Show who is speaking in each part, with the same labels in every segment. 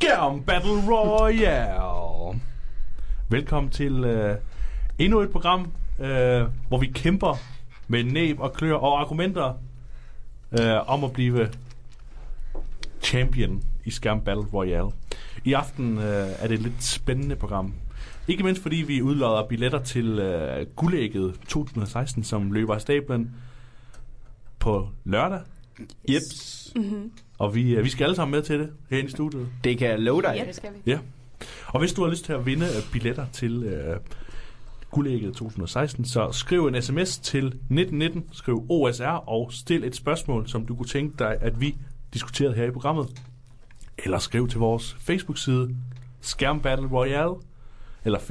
Speaker 1: Skærm Battle Royale. Velkommen til endnu et program, hvor vi kæmper med næb og klør og argumenter om at blive champion i Skærm Battle Royale. I aften er det et lidt spændende program. Ikke mindst fordi vi udlodder billetter til Guldægget 2016, som løber af stablen på lørdag.
Speaker 2: Jeps.
Speaker 3: Mm-hmm.
Speaker 1: Og vi skal alle sammen med til det herinde i studiet.
Speaker 2: Det kan jeg love dig.
Speaker 3: Ja, det skal vi.
Speaker 1: Ja. Og hvis du har lyst til at vinde billetter til Guldægget 2016, så skriv en sms til 1919, skriv OSR og stil et spørgsmål, som du kunne tænke dig, at vi diskuterede her i programmet. Eller skriv til vores Facebook-side Skærm Battle Royale, eller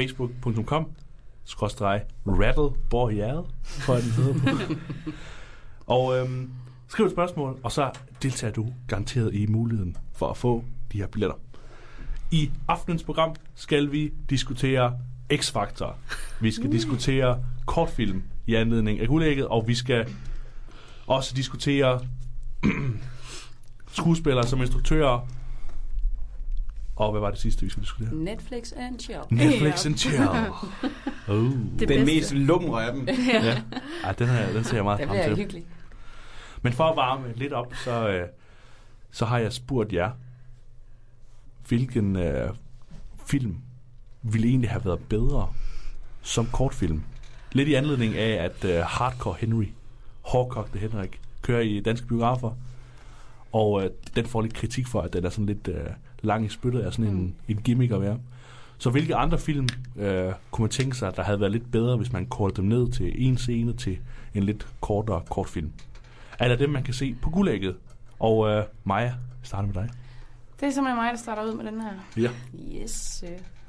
Speaker 1: facebook.com/rattleboreale, tror jeg den hedder på. Og skriv et spørgsmål, og så deltager du garanteret i muligheden for at få de her billetter. I aftenens program skal vi diskutere X-Factor. Vi skal diskutere kortfilm i anledning af Guldægget, og vi skal også diskutere skuespillere som instruktører. Og hvad var det sidste, vi skulle diskutere?
Speaker 3: Netflix and chill.
Speaker 1: Netflix and chill.
Speaker 2: Den mest lumre af dem.
Speaker 1: Ja. Den ser jeg meget frem til.
Speaker 3: Det bliver hyggeligt.
Speaker 1: Men for at varme lidt op, så har jeg spurgt jer, hvilken film ville egentlig have været bedre som kortfilm. Lidt i anledning af, at Hardcore Henry, hårdkogte Henrik, kører i danske biografer, og den får lidt kritik for, at den er sådan lidt lang i spyttet, er sådan en gimmick at være. Så hvilke andre film kunne man tænke sig, at der havde været lidt bedre, hvis man kortede dem ned til en scene til en lidt kortere kortfilm? Er det dem, man kan se på Guldægget? Og Maja, starter med dig.
Speaker 3: Det er simpelthen mig, der starter ud med den her.
Speaker 1: Ja.
Speaker 3: Yes.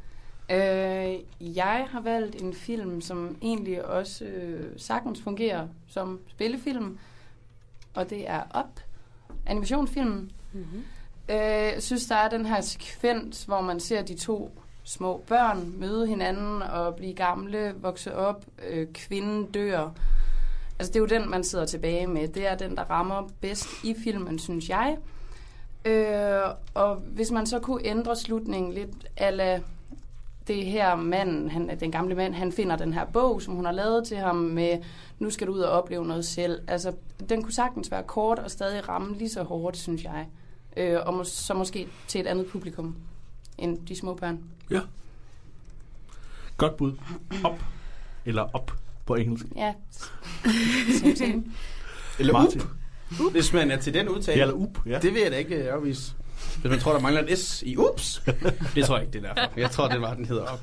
Speaker 3: Jeg har valgt en film, som egentlig også sagtens fungerer som spillefilm, og det er Up, animationsfilmen. Mm-hmm. Jeg synes, der er den her sekvens, hvor man ser de to små børn møde hinanden og blive gamle, vokse op, kvinden dør. Altså, det er jo den, man sidder tilbage med. Det er den, der rammer bedst i filmen, synes jeg. Og hvis man så kunne ændre slutningen lidt, ala det her mand, den gamle mand, han finder den her bog, som hun har lavet til ham med, nu skal du ud og opleve noget selv. Altså, den kunne sagtens være kort og stadig ramme lige så hårdt, synes jeg. Og så måske til et andet publikum end de små børn.
Speaker 1: Ja. Godt bud. Up. Eller op på engelsk.
Speaker 3: Ja.
Speaker 2: Eller
Speaker 1: Martin.
Speaker 2: Hvis man er til den udtale.
Speaker 1: Ja, eller up. Ja.
Speaker 2: Det vil jeg da ikke afvise. Hvis man tror, der mangler et S i ups. Det tror jeg ikke, det er derfor. Jeg tror, det var, den hedder op.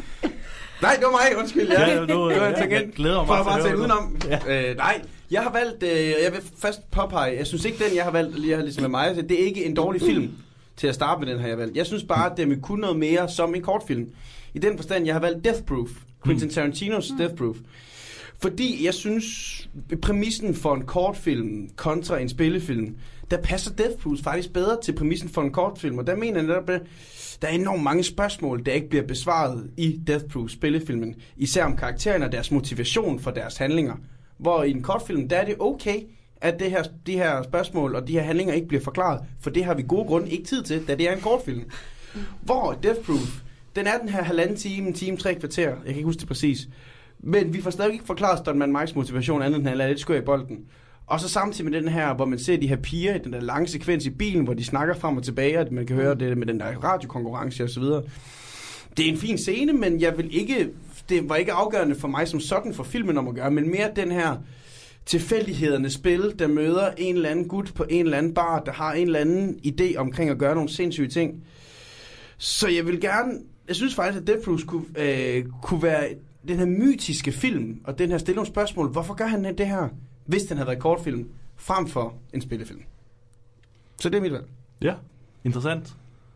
Speaker 2: Nej, det var mig. Undskyld. Ja, det var en tangent.
Speaker 1: Glæder mig
Speaker 2: for at bare tage udenom.
Speaker 1: Ja.
Speaker 2: Nej, jeg har valgt, jeg vil først påpege, jeg synes ikke, den jeg har valgt, lige ligesom med mig, det er ikke en dårlig film til at starte med, den her jeg valgt. Jeg synes bare, at den kunne noget mere som en kortfilm. I den forstand, jeg har valgt Death Proof. Quentin Tarantinos Death Proof. Fordi jeg synes, præmissen for en kortfilm kontra en spillefilm, der passer Death Proof faktisk bedre til præmissen for en kortfilm. Og der mener jeg, at der er enormt mange spørgsmål, der ikke bliver besvaret i Death Proof spillefilmen. Især om karaktererne og deres motivation for deres handlinger. Hvor i en kortfilm, der er det okay, at de her spørgsmål og de her handlinger ikke bliver forklaret. For det har vi gode grunde ikke tid til, da det er en kortfilm. Hvor Death Proof, den er den her 1,5 time, 3 kvarter. Jeg kan ikke huske det præcis. Men vi får stadig ikke forklaret Stuntman Mikes motivation andet end han lader lidt skør i bolden. Og så samtidig med den her, hvor man ser de her piger i den der lange sekvens i bilen, hvor de snakker frem og tilbage, og man kan høre det med den der radiokonkurrence og så videre. Det er en fin scene, men det var ikke afgørende for mig som sådan for filmen om at gøre, men mere den her tilfældighedernes spil, der møder en eller anden gut på en eller anden bar, der har en eller anden idé omkring at gøre nogle sindssyge ting. Så jeg synes faktisk, at Death Proof kunne være den her mytiske film, og den her stille nogle spørgsmål. Hvorfor gør han det her, hvis den havde været kortfilm, frem for en spillefilm? Så det er mit valg.
Speaker 1: Ja, interessant.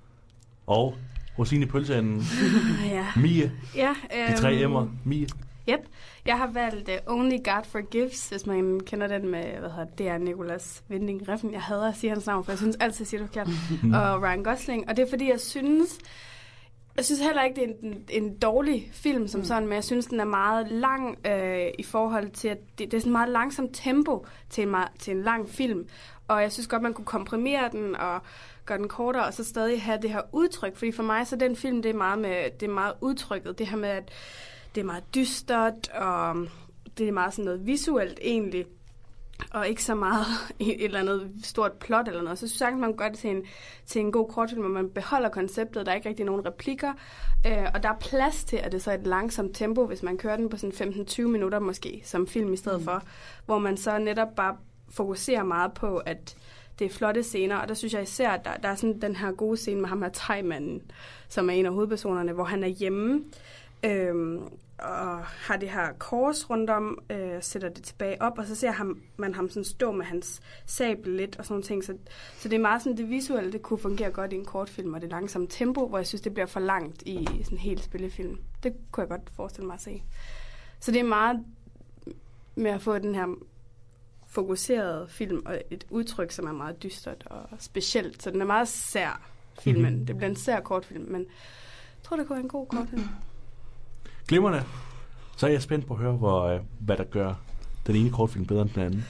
Speaker 1: Og rosine i pølseenden. Mie.
Speaker 4: Ja,
Speaker 1: de 3 M'er. Mie.
Speaker 4: Yep. Jeg har valgt Only God Forgives, hvis man kender den med, det er Nicolas Winding Refn. Jeg hader at sige hans navn, for jeg synes altid, at jeg siger det forkert. Og Ryan Gosling. Og det er fordi, jeg synes heller ikke, det er en dårlig film som sådan, men jeg synes, den er meget lang i forhold til, at det er sådan meget langsomt tempo til en lang film. Og jeg synes godt, man kunne komprimere den og gøre den kortere, og så stadig have det her udtryk. Fordi for mig, så den film, det er meget udtrykket. Det her med, at det er meget dystert, og det er meget sådan noget visuelt egentlig. Og ikke så meget et eller andet stort plot eller noget. Så synes jeg, man kan gøre det til en god kortfilm, hvor man beholder konceptet. Der er ikke rigtig nogen replikker. Og der er plads til, at det så er et langsomt tempo, hvis man kører den på sådan 15-20 minutter måske, som film i stedet for. Hvor man så netop bare fokuserer meget på, at det er flotte scener. Og der synes jeg især, at der er sådan den her gode scene med ham her thai-manden, som er en af hovedpersonerne, hvor han er hjemme. Og har det her kors rundt om, sætter det tilbage op, og så ser man ham sådan stå med hans sabel lidt og sådan nogle ting. Så det er meget sådan, det visuelle, det kunne fungere godt i en kortfilm, og det langsomme tempo, hvor jeg synes, det bliver for langt i sådan en helt spillefilm. Det kunne jeg godt forestille mig at se. Så det er meget med at få den her fokuserede film, og et udtryk, som er meget dystert og specielt. Så den er meget sær, filmen. Det bliver en sær kortfilm, men jeg tror, det kunne være en god kortfilm.
Speaker 1: Glimrende. Så er jeg spændt på at høre, hvad der gør den ene kortfilm bedre end den anden.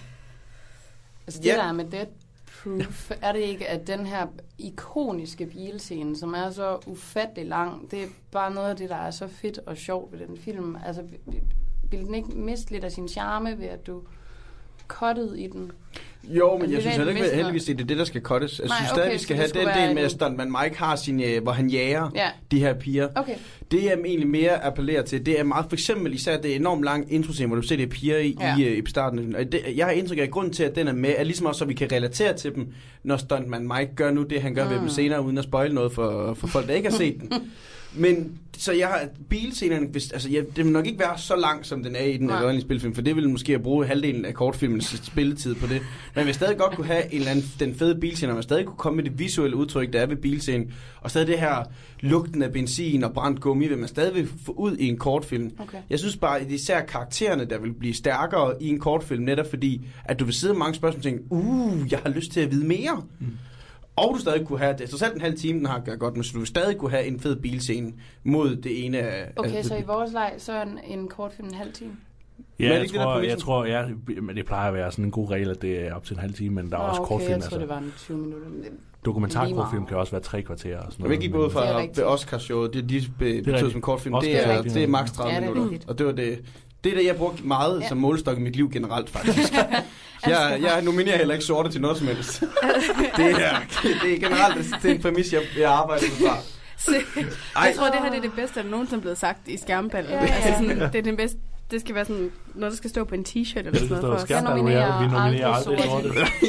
Speaker 3: Altså det der med Death Proof, er det ikke, at den her ikoniske bilscene, som er så ufattelig lang, det er bare noget af det, der er så fedt og sjovt ved den film. Altså, vil den ikke miste lidt af sin charme ved, at du cuttede i den?
Speaker 2: Jo, men jeg synes heller ikke, heldigvis, det er det, der skal cuttes. Jeg synes stadig, vi skal have den del med, at Stuntman Mike har sin, hvor han jager de her piger.
Speaker 3: Okay.
Speaker 2: Det jeg egentlig mere appellerer til, det er meget, for eksempel især det enormt lang introscene, hvor du ser de piger i starten. Og jeg har indtryk af, grunden til, at den er med, er ligesom også, så vi kan relatere til dem, når Stuntman Mike gør nu det, han gør ved dem senere, uden at spoile noget for folk, der ikke har set den. Men så jeg har bilscenerne, det vil nok ikke være så lang, som den er i den oprindelige spilfilm, for det vil måske bruge halvdelen af kortfilmens spilletid på det. Men vi stadig godt kunne have en eller anden, den fede bilscene, og man stadig kunne komme med det visuelle udtryk, der er ved bilscenen, og stadig det her lugten af benzin og brændt gummi, vil man stadig få ud i en kortfilm. Okay. Jeg synes bare, at især karaktererne, der vil blive stærkere i en kortfilm, netop fordi, at du vil sidde mange spørgsmål og tænke, jeg har lyst til at vide mere. Og du stadig kunne have det. Så selv en halv time, den har gjort godt, men så du stadig kunne have en fed bilscene mod det ene af...
Speaker 3: Okay, så i vores leg, så er en kortfilm en halv time?
Speaker 1: Ja, jeg tror, men det plejer at være sådan en god regel, at det er op til en halv time, men der er også kortfilm.
Speaker 3: Jeg tror, det var en 20 minutter.
Speaker 1: Dokumentarkortfilm kan også være 3 kvarter og sådan noget.
Speaker 2: Jeg vil ikke gå ud fra ved Oscarshowet, de betyder som kortfilm, det er maks 30 minutter. Og det var det. Det er det, jeg brugte meget som målestok i mit liv generelt, faktisk. Jeg nominerer heller ikke sorte til noget som helst. Det er generelt det er en præmis, jeg arbejder fra.
Speaker 4: Jeg tror, det her det er det bedste, der nogensinde er blevet sagt i skærmpanel. Altså sådan, det er den bedste. Det skal være sådan noget, der skal stå på en t-shirt eller sådan noget for os.
Speaker 1: Vi nominerer aldrig sorte.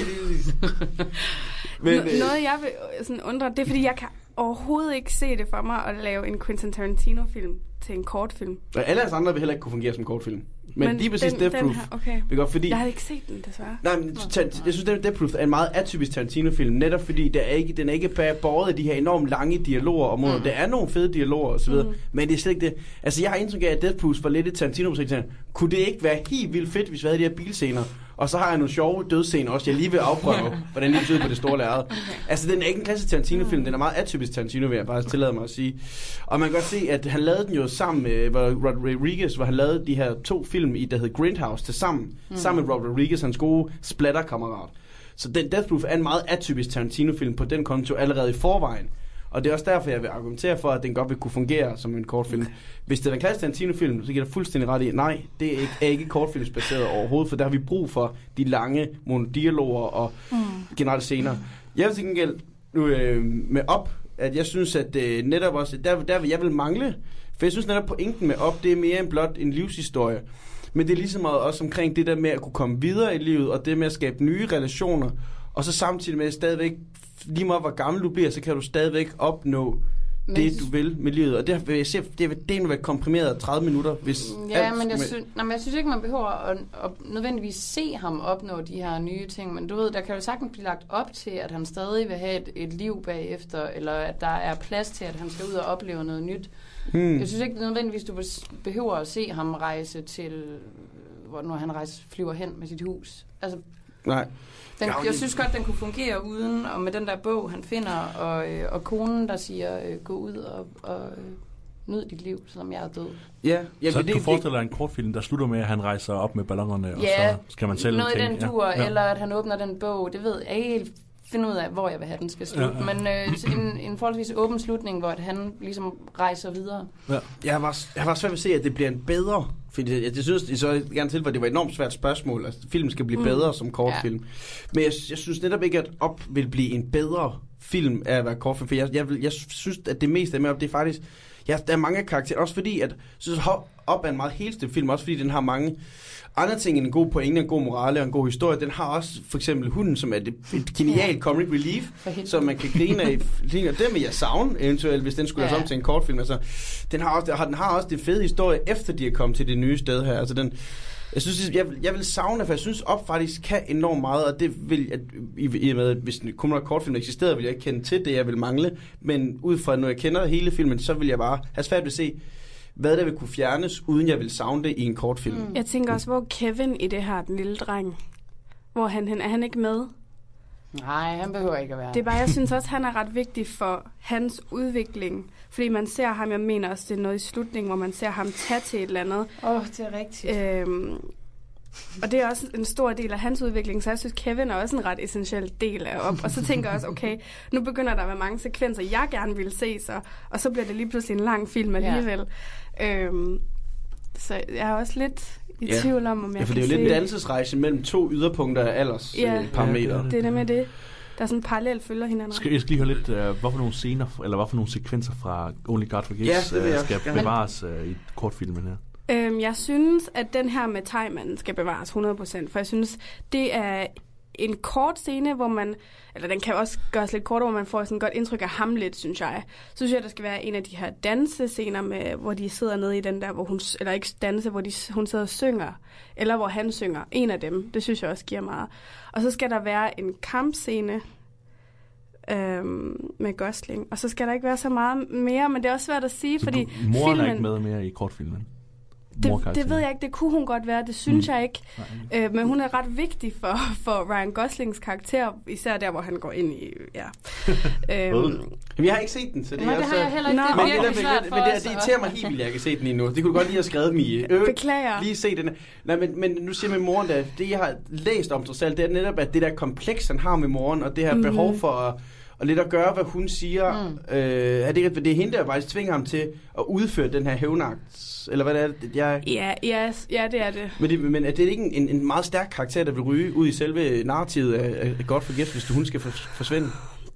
Speaker 4: Noget, jeg vil sådan undre, det er, fordi jeg kan overhovedet ikke se det for mig at lave en Quentin Tarantino-film til en kortfilm.
Speaker 2: Og alle os andre vil heller ikke kunne fungere som kortfilm. Men lige præcis Death Proof.
Speaker 4: Okay. Fordi, jeg har ikke set den, desværre.
Speaker 2: Nej, men jeg synes, Death Proof er en meget atypisk Tarantino-film, netop fordi den er ikke bare båret af de her enormt lange dialoger om Der er nogle fede dialoger osv., men det er slet ikke det. Altså, jeg har indtryk af, at Death Proof var lidt et Tarantino-projekt. Kunne det ikke være helt vildt fedt, hvis vi havde de her bilscener? Og så har jeg nogle sjove dødsscener også, jeg lige vil afprøve, hvordan de ser ud på det store lærred. Altså, den er ikke en klassisk Tarantino-film, den er meget atypisk Tarantino, vil jeg bare tillade mig at sige. Og man kan godt se, at han lavede den jo sammen med Rodriguez, hvor han lavede de her 2 film i, der hed Grindhouse, til sammen med Rodriguez, hans gode splatterkammerat. Så den Death Proof er en meget atypisk Tarantino-film på den konto allerede i forvejen. Og det er også derfor, jeg vil argumentere for, at den godt vil kunne fungere som en kortfilm. Okay. Hvis det er en klassisk Tarantino-film, så giver der fuldstændig ret i, nej, det er ikke kortfilmsbaseret overhovedet, for der har vi brug for de lange monodialoger og generelle scener. Jeg vil til gengæld med op, at jeg synes, at netop også, der vil jeg vil mangle, for jeg synes netop pointen med op, det er mere end blot en livshistorie. Men det er ligesom også omkring det der med at kunne komme videre i livet, og det med at skabe nye relationer, og så samtidig med stadigvæk, lige meget hvor gammel du bliver, så kan du stadigvæk opnå det, du vil med livet. Og det vil det være komprimeret 30 minutter, hvis
Speaker 3: men jeg synes ikke, man behøver at nødvendigvis se ham opnå de her nye ting, men du ved, der kan jo sagtens blive lagt op til, at han stadig vil have et liv bagefter, eller at der er plads til, at han skal ud og opleve noget nyt. Jeg synes ikke nødvendigvis, du behøver at se ham rejse til, hvor nu han flyver hen med sit hus. Altså,
Speaker 2: nej.
Speaker 3: Jeg synes godt, den kunne fungere uden, og med den der bog, han finder, og konen, der siger, gå ud og nyd dit liv, selvom jeg er død.
Speaker 2: Ja,
Speaker 1: så du forestiller dig en kortfilm, der slutter med, at han rejser op med ballonerne, og så skal man selv
Speaker 3: noget
Speaker 1: tænke.
Speaker 3: i den dur, eller at han åbner den bog. Det ved jeg ikke helt finde ud af, hvor jeg vil have den skal slutte. Ja. Men en forholdsvis åben slutning, hvor at han ligesom rejser videre.
Speaker 2: Ja. Jeg var svært ved at se, at det bliver en bedre. Fordi jeg synes, det så gerne til, for det var et enormt svært spørgsmål. Altså, filmen skal blive bedre som kortfilm. Ja. Men jeg synes netop ikke, at Op vil blive en bedre film af at være kortfilm. For jeg synes, at det meste af med Op, det er faktisk... Ja, der er mange karakterer. Også fordi, at jeg synes, Op er en meget helstemt film. Også fordi, den har mange andre ting end en god pointe, en god morale og en god historie. Den har også for eksempel Hunden, som er et genialt comic relief, som man kan grine af. Det vil jeg savne eventuelt, hvis den skulle have om til en kortfilm. Altså, den har også det fede historie, efter de er kommet til det nye sted her. Altså, jeg synes, jeg vil savne, for jeg synes Op faktisk kan enormt meget, og det vil, at, i og med, at hvis kun der kortfilm eksisterede, ville jeg ikke kende til det, jeg vil mangle. Men ud fra, når jeg kender hele filmen, så vil jeg bare have svært ved at se, hvad der vil kunne fjernes, uden jeg vil savne det i en kortfilm.
Speaker 4: Jeg tænker også, hvor Kevin i det her, den lille dreng, hvor er han ikke med?
Speaker 3: Nej, han behøver ikke at være.
Speaker 4: Det er bare, jeg synes også, han er ret vigtig for hans udvikling. Fordi man ser ham, jeg mener også, det er noget i slutningen, hvor man ser ham tage til et eller andet.
Speaker 3: Det er rigtigt.
Speaker 4: Og det er også en stor del af hans udvikling, så jeg synes, Kevin er også en ret essentiel del af Op. Og så tænker jeg også, okay, nu begynder der at være mange sekvenser, jeg gerne vil se, og så bliver det lige pludselig en lang film alligevel. Ja. Så jeg er også lidt i tvivl om jeg
Speaker 2: for det er jo lidt en dannelsesrejse mellem to yderpunkter af aldersparametre.
Speaker 4: Det er nemlig det. Der er sådan parallelt følger hinanden.
Speaker 1: Jeg skal lige høre lidt, hvorfor nogle scener, eller hvorfor nogle sekvenser fra Only God Forgives skal bevares i kortfilmen her.
Speaker 4: Jeg synes, at den her med Thai-manden skal bevares 100%, for jeg synes, det er en kort scene, hvor man, eller den kan også gøres lidt kortere, hvor man får sådan et godt indtryk af Hamlet, synes jeg. Så synes jeg, der skal være en af de her dansescener, med, hvor de sidder nede i den der, hvor hun, eller ikke danse, hvor hun sidder og synger, eller hvor han synger. En af dem, det synes jeg også giver meget. Og så skal der være en kampscene med Gosling, og så skal der ikke være så meget mere, men det er også svært at sige, så fordi
Speaker 1: moren er ikke med mere i kortfilmen?
Speaker 4: Det ved jeg ikke, det kunne hun godt være, det synes jeg ikke. Men hun er ret vigtig for Ryan Goslings karakter, især der, hvor han går ind i... Ja.
Speaker 2: Jeg har ikke set den, så det er
Speaker 3: også... Det har jeg heller ikke.
Speaker 2: Men det irriterer mig helt vildt, jeg kan se den endnu. Det kunne du godt lige have skrevet, Mie.
Speaker 4: Beklager.
Speaker 2: Lige se den. Nej, men nu siger min moren, det jeg har læst om sig selv, det er netop, at det der kompleks, han har med moren, og det her behov for og lidt at gøre, hvad hun siger. Det er hende, der faktisk tvinger ham til at udføre den her hævnagt. Eller hvad det er?
Speaker 4: Ja, det er det.
Speaker 2: Men er det ikke en meget stærk karakter, der vil ryge ud i selve narrativet af God Forgives, hvis hun skal forsvinde?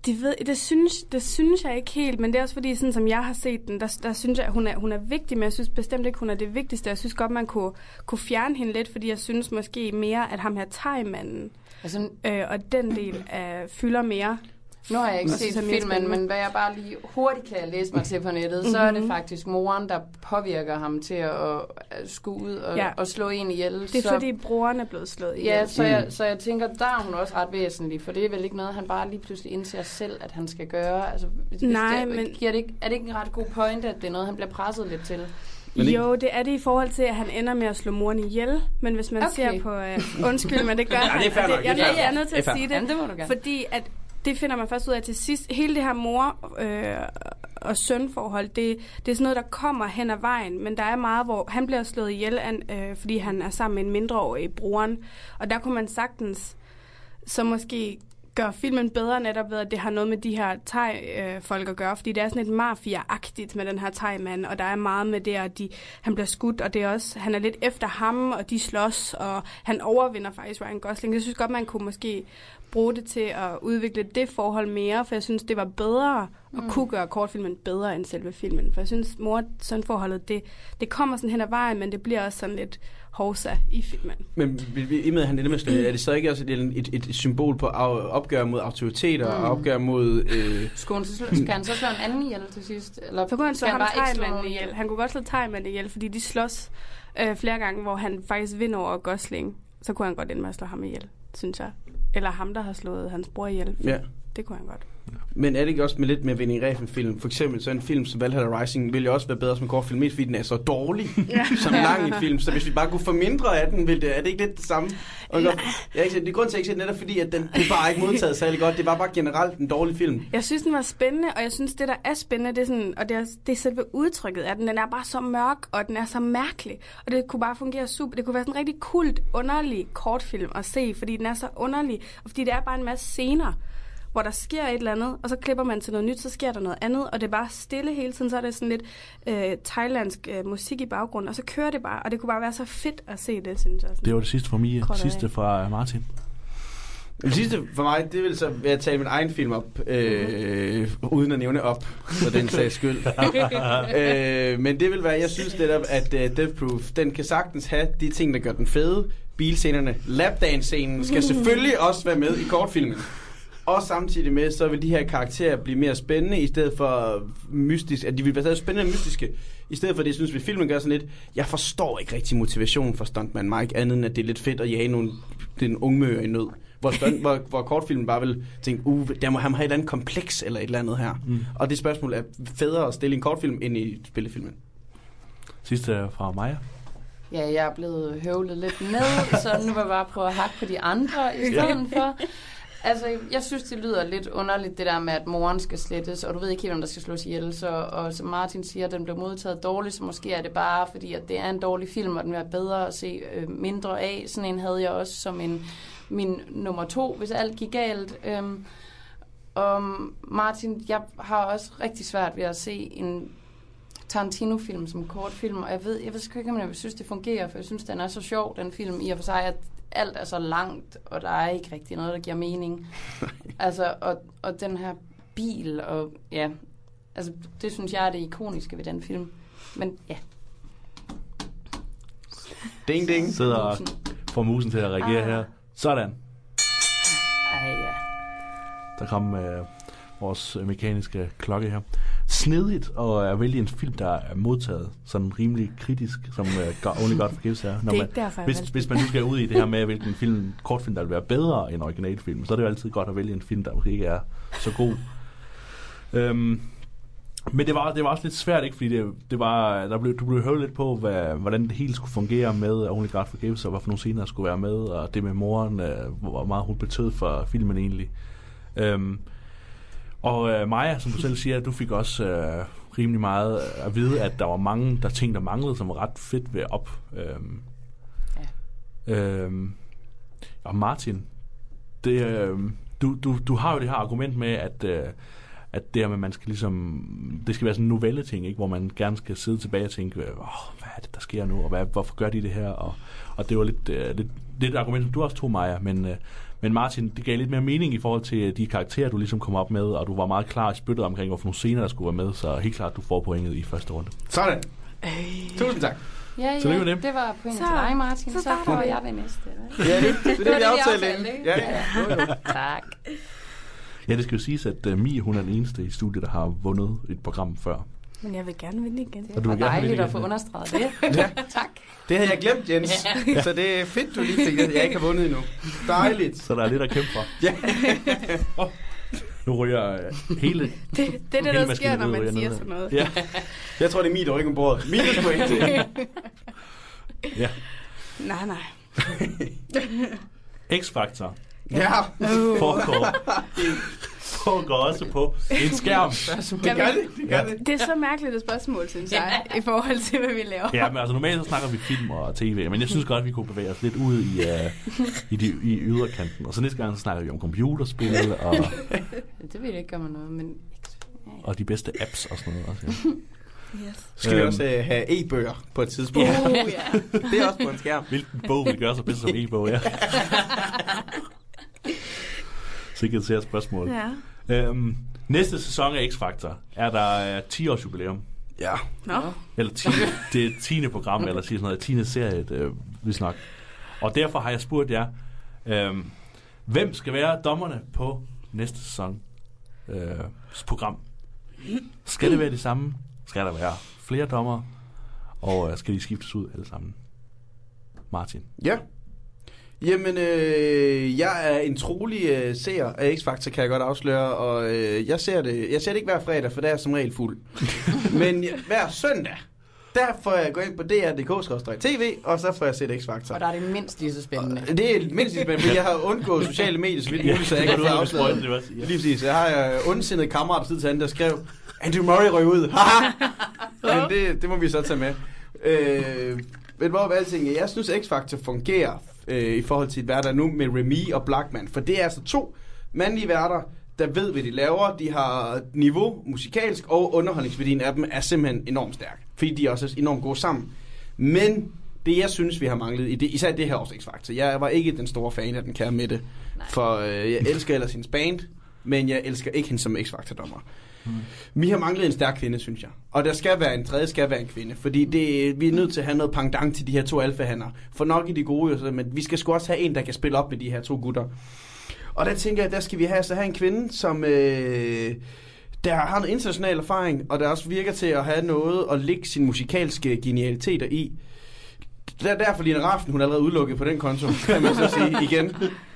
Speaker 4: Det synes jeg ikke helt, men det er også fordi, sådan som jeg har set den, der synes jeg, at hun er vigtig, men jeg synes bestemt ikke, hun er det vigtigste. Jeg synes godt, man kunne fjerne hende lidt, fordi jeg synes måske mere, at ham her Thai-manden, og den del fylder mere.
Speaker 3: Nu har jeg ikke set filmen, men hvad jeg bare lige hurtigt kan læse mig til på nettet, så er det faktisk moren, der påvirker ham til at skulle ud og slå en ihjel.
Speaker 4: Det er fordi broren er blevet slået ihjel.
Speaker 3: Ja, så jeg tænker, der er hun også ret væsentlig, for det er vel ikke noget, han bare lige pludselig indser selv, at han skal gøre. Altså, er det ikke en ret god pointe, at det er noget, han bliver presset lidt til?
Speaker 4: Jo, det er det i forhold til, at han ender med at slå moren ihjel. Men hvis man ser på... undskyld, men det gør han.
Speaker 2: Det er fair nok.
Speaker 4: Jeg er nødt til at sige det.
Speaker 3: Jamen, det må du gerne.
Speaker 4: Fordi at det finder man først ud af til sidst. Hele det her mor og sønforhold, det er sådan noget, der kommer hen ad vejen. Men der er meget, hvor han bliver slået ihjel, fordi han er sammen med en mindreårig broren. Og der kunne man sagtens så måske gøre filmen bedre netop ved, at det har noget med de her thai-folk at gøre. Fordi det er sådan et mafia-agtigt med den her thai-mand. Og der er meget med det, at han bliver skudt. Og det er også, han er lidt efter ham, og de slås. Og han overvinder faktisk Ryan Gosling. Jeg synes godt, man kunne måske bruge det til at udvikle det forhold mere, for jeg synes, det var bedre at kunne gøre kortfilmen bedre end selve filmen. For jeg synes, mor-søn-forholdet, det kommer sådan hen ad vejen, men det bliver også sådan lidt hovsa i filmen.
Speaker 2: Men i med, han er det så ikke også et symbol på opgør mod autoriteter og opgør mod...
Speaker 3: Skal han så slå en anden ihjel til sidst? Eller
Speaker 4: så kunne han slå ham Thai-manden ihjel. Han kunne godt slå Thai-manden ihjel, fordi de slås flere gange, hvor han faktisk vinder over Gosling. Så kunne han godt ende med at slå ham ihjel, synes jeg. Eller ham, der har slået hans bror ihjel.
Speaker 2: Ja.
Speaker 4: Det kunne han godt.
Speaker 2: Men er det ikke også med lidt med Winnie Refn-film? For eksempel så en film som Valhalla Rising ville jo også være bedre som en kortfilm, mest fordi den er så dårlig som lang en film. Så hvis vi bare kunne få mindre af den, er det ikke lidt det samme? Og det er grund til, at jeg ikke ser netop fordi, at den bare ikke modtaget særlig godt. Det var bare generelt en dårlig film.
Speaker 4: Jeg synes, den var spændende, og jeg synes, det der er spændende, det er sådan, og det er selve udtrykket af den. Den er bare så mørk, og den er så mærkelig. Og det kunne bare fungere super. Det kunne være sådan en rigtig kult, underlig kortfilm at se, fordi den er så underlig, og fordi det er bare en masse scener, hvor der sker et eller andet, og så klipper man til noget nyt, så sker der noget andet, og det er bare stille hele tiden, så er det sådan lidt thailandsk musik i baggrunden, og så kører det bare, og det kunne bare være så fedt at se det, synes jeg.
Speaker 1: Det var det sidste fra Mia, det sidste fra Martin.
Speaker 2: Det sidste for mig, det vil så være at tage min egen film op, uden at nævne op, for den sags skyld. Men det vil være, jeg synes netop, at Death Proof, den kan sagtens have de ting, der gør den fede. Bilscenerne, lapdance-scenen skal selvfølgelig også være med i kortfilmen. Og samtidig med, så vil de her karakterer blive mere spændende, i stedet for mystisk, at de vil være spændende og mystiske, i stedet for det, synes vi, filmen gør sådan lidt, jeg forstår ikke rigtig motivationen for Stuntman Mike, andet end at det er lidt fedt at jage den ungmøger i nød. Hvor kortfilmen bare vil tænke, der må han have et eller andet kompleks, eller et eller andet her. Og det spørgsmål er federe at stille en kortfilm, end i spillefilmen.
Speaker 1: Sidste fra Maja.
Speaker 3: Ja, jeg er blevet høvlet lidt ned, så nu vil jeg bare prøve at hakke på de andre i stedet for. Altså, jeg synes, det lyder lidt underligt, det der med, at moren skal slettes, og du ved ikke helt, om der skal slås ihjel. Og som Martin siger, den blev modtaget dårligt, så måske er det bare, fordi at det er en dårlig film, og den vil være bedre at se mindre af. Sådan en havde jeg også som min nummer 2, hvis alt gik galt. Og Martin, jeg har også rigtig svært ved at se en Tarantino-film som kortfilm, og jeg ved sgu ikke, om jeg synes, det fungerer, for jeg synes, den er så sjov, den film, i og for sig, at alt er så langt, og der er ikke rigtig noget, der giver mening. Altså, og den her bil, og ja, altså, det synes jeg er det ikoniske ved den film. Men ja.
Speaker 2: Ding, ding.
Speaker 1: Sidder og får musen til at reagere her. Sådan.
Speaker 3: Ej, ja.
Speaker 1: Der kom vores mekaniske klokke her. Snedigt at vælge en film, der er modtaget sådan rimelig kritisk, som Only God Forgives er.
Speaker 4: Det er ikke derfor,
Speaker 1: hvis man nu skal ud i det her med, hvilken kortfilm, der vil være bedre end originalfilm, så er det jo altid godt at vælge en film, der måske ikke er så god. Men det var også lidt svært, ikke? Fordi du blev hørt lidt på, hvordan det hele skulle fungere med Only God Forgives, og hvorfor nogle scener skulle være med, og det med moren, hvor meget hun betød for filmen egentlig. Og Maja, som du selv siger, du fik også rimelig meget at vide, at der var mange ting, der manglede, som var ret fedt ved op. Og Martin, du har jo det her argument med, at det her med, man skal ligesom, det skal være sådan en novelle-ting, ikke? Hvor man gerne skal sidde tilbage og tænke, hvad er det, der sker nu, og hvorfor gør de det her? Og det var lidt et argument, som du også tog, Maja, men Martin, det gav lidt mere mening i forhold til de karakterer, du ligesom kom op med, og du var meget klar i spyttet omkring, hvorfor nogle scener, der skulle være med, så helt klart, du får pointet i første runde.
Speaker 2: Sådan. Tusind tak.
Speaker 3: Ja, det var pointet til dig, Martin. Så får jeg det næste.
Speaker 2: Ja, det er det, vi aftalte. Ja.
Speaker 3: Tak.
Speaker 1: Ja, det skal jo siges, at Mie, hun er den eneste i studiet, der har vundet et program før.
Speaker 4: Men jeg vil gerne vinde igen.
Speaker 3: Det var dejligt at få understreget det.
Speaker 2: Ja.
Speaker 3: Tak.
Speaker 2: Det havde jeg glemt, Jens. Så det er fedt, du lige fik det, jeg ikke har vundet endnu. Dejligt.
Speaker 1: Så der er lidt at kæmpe for.
Speaker 2: Ja.
Speaker 1: Nu ryger hele...
Speaker 4: Det er det, der sker, når man siger sådan noget.
Speaker 2: Ja. Jeg tror, det er Mie, der rykker ombord. Minuspoint.
Speaker 1: Ja.
Speaker 4: Nej.
Speaker 1: X-Factor.
Speaker 2: Ja.
Speaker 1: Foregår også på en skærm.
Speaker 2: Det gør det.
Speaker 4: Det er så mærkeligt et spørgsmål, synes jeg, i forhold til, hvad vi laver.
Speaker 1: Ja, men altså normalt så snakker vi film og tv, men jeg synes godt, at vi kunne bevæge os lidt ud i yderkanten. Og så næste gang så snakker vi om computerspil og...
Speaker 3: Det vil jeg ikke gøre mig noget, men...
Speaker 1: Og de bedste apps og sådan noget også, ja.
Speaker 4: Yes.
Speaker 2: Skal vi også have e-bøger på et tidspunkt? Det er også på en skærm.
Speaker 1: Hvilken bog vil gøre sig bedst som e-bog, ja. Sikkert til spørgsmål.
Speaker 4: Ja.
Speaker 1: Næste sæson af X-Factor er der 10 års jubilæum.
Speaker 2: Ja.
Speaker 1: Eller det er 10. program, eller sådan noget, 10. serie, hvis nok. Og derfor har jeg spurgt jer, hvem skal være dommerne på næste sæson program? Skal det være det samme? Skal der være flere dommer? Og skal de skiftes ud alle sammen? Martin?
Speaker 2: Ja. Jamen, jeg er en trolig seer af X-Factor, kan jeg godt afsløre, og jeg ser det ikke hver fredag, for der er som regel fuld. Men hver søndag, der får jeg gå ind på dr.dk/tv, og så får jeg set X-Factor.
Speaker 3: Og der er det mindst lige så spændende.
Speaker 2: Det er mindst lige så spændende, fordi jeg har undgået sociale medier så vidt muligt, så jeg ikke har fået afsløret. Lige præcis. Jeg har ondsindet kammerat på tid til anden, der skrev, Andrew Murray røg ud. Men det må vi så tage med. Men hvor alting, jeg synes X-Factor fungerer i forhold til et værter nu med Remy og Blachman, for det er altså 2 mandlige værter, der ved, hvad de laver. De har niveau musikalsk, og underholdningsværdien af dem er simpelthen enormt stærk, fordi de også er enormt gode sammen. Men det, jeg synes, vi har manglet, især det her års X-Factor, jeg var ikke den store fan af den kære Mette, for jeg elsker ellers hendes band, men jeg elsker ikke hende som X-Factor-dommer. Vi har manglet en stærk kvinde, synes jeg. Og der skal være en tredje, skal være en kvinde. Fordi vi er nødt til at have noget pendant til de her 2 alfahanner. For nok i de gode, men vi skal sgu også have en, der kan spille op med de her 2 gutter. Og der tænker jeg, der skal vi have en kvinde, som der har noget international erfaring, og der også virker til at have noget at lægge sin musikalske genialiteter i. Det er derfor, Lina Raften, hun er allerede udelukket på den konto, kan man så sige igen.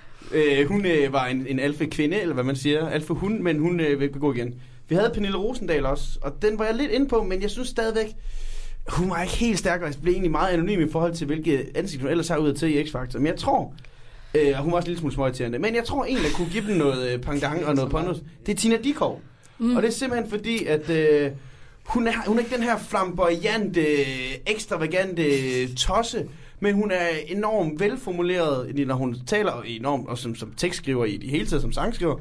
Speaker 2: Hun var en alfa-kvinde, eller hvad man siger, alfa-hund, men hun vil gå igen. Vi havde Pernille Rosendal også, og den var jeg lidt inde på, men jeg synes stadigvæk, hun var ikke helt stærk, og jeg blev egentlig meget anonym i forhold til, hvilke ansigt hun ellers har ud af til i X-Factor. Men jeg tror, og hun var også en lille smule småirriterende, men jeg tror egentlig, at kunne give dem noget pendant og noget pondus. Det er Tina Dickow. Og det er simpelthen fordi, at hun er ikke den her flamboyante, ekstravagante tosse, men hun er enormt velformuleret, når hun taler enormt, og som tekstskriver i det hele taget, som sangskriver.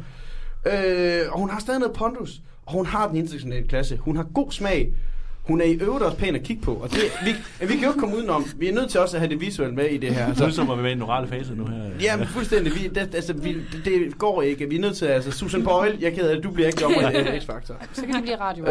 Speaker 2: Og hun har stadig noget pondus, og hun har den internationale klasse. Hun har god smag. Hun er i øvrigt også pæn at kigge på, og det, vi kan jo ikke komme udenom. Vi er nødt til også at have det visuelle med i det her.
Speaker 1: Så som at vi er i en orale fase nu her.
Speaker 2: Ja, men fuldstændig. Det går ikke. Vi er nødt til, altså Susan Boyle, jeg er ked af det, du bliver ikke dommer i X-Factor.
Speaker 3: Så kan det blive radio.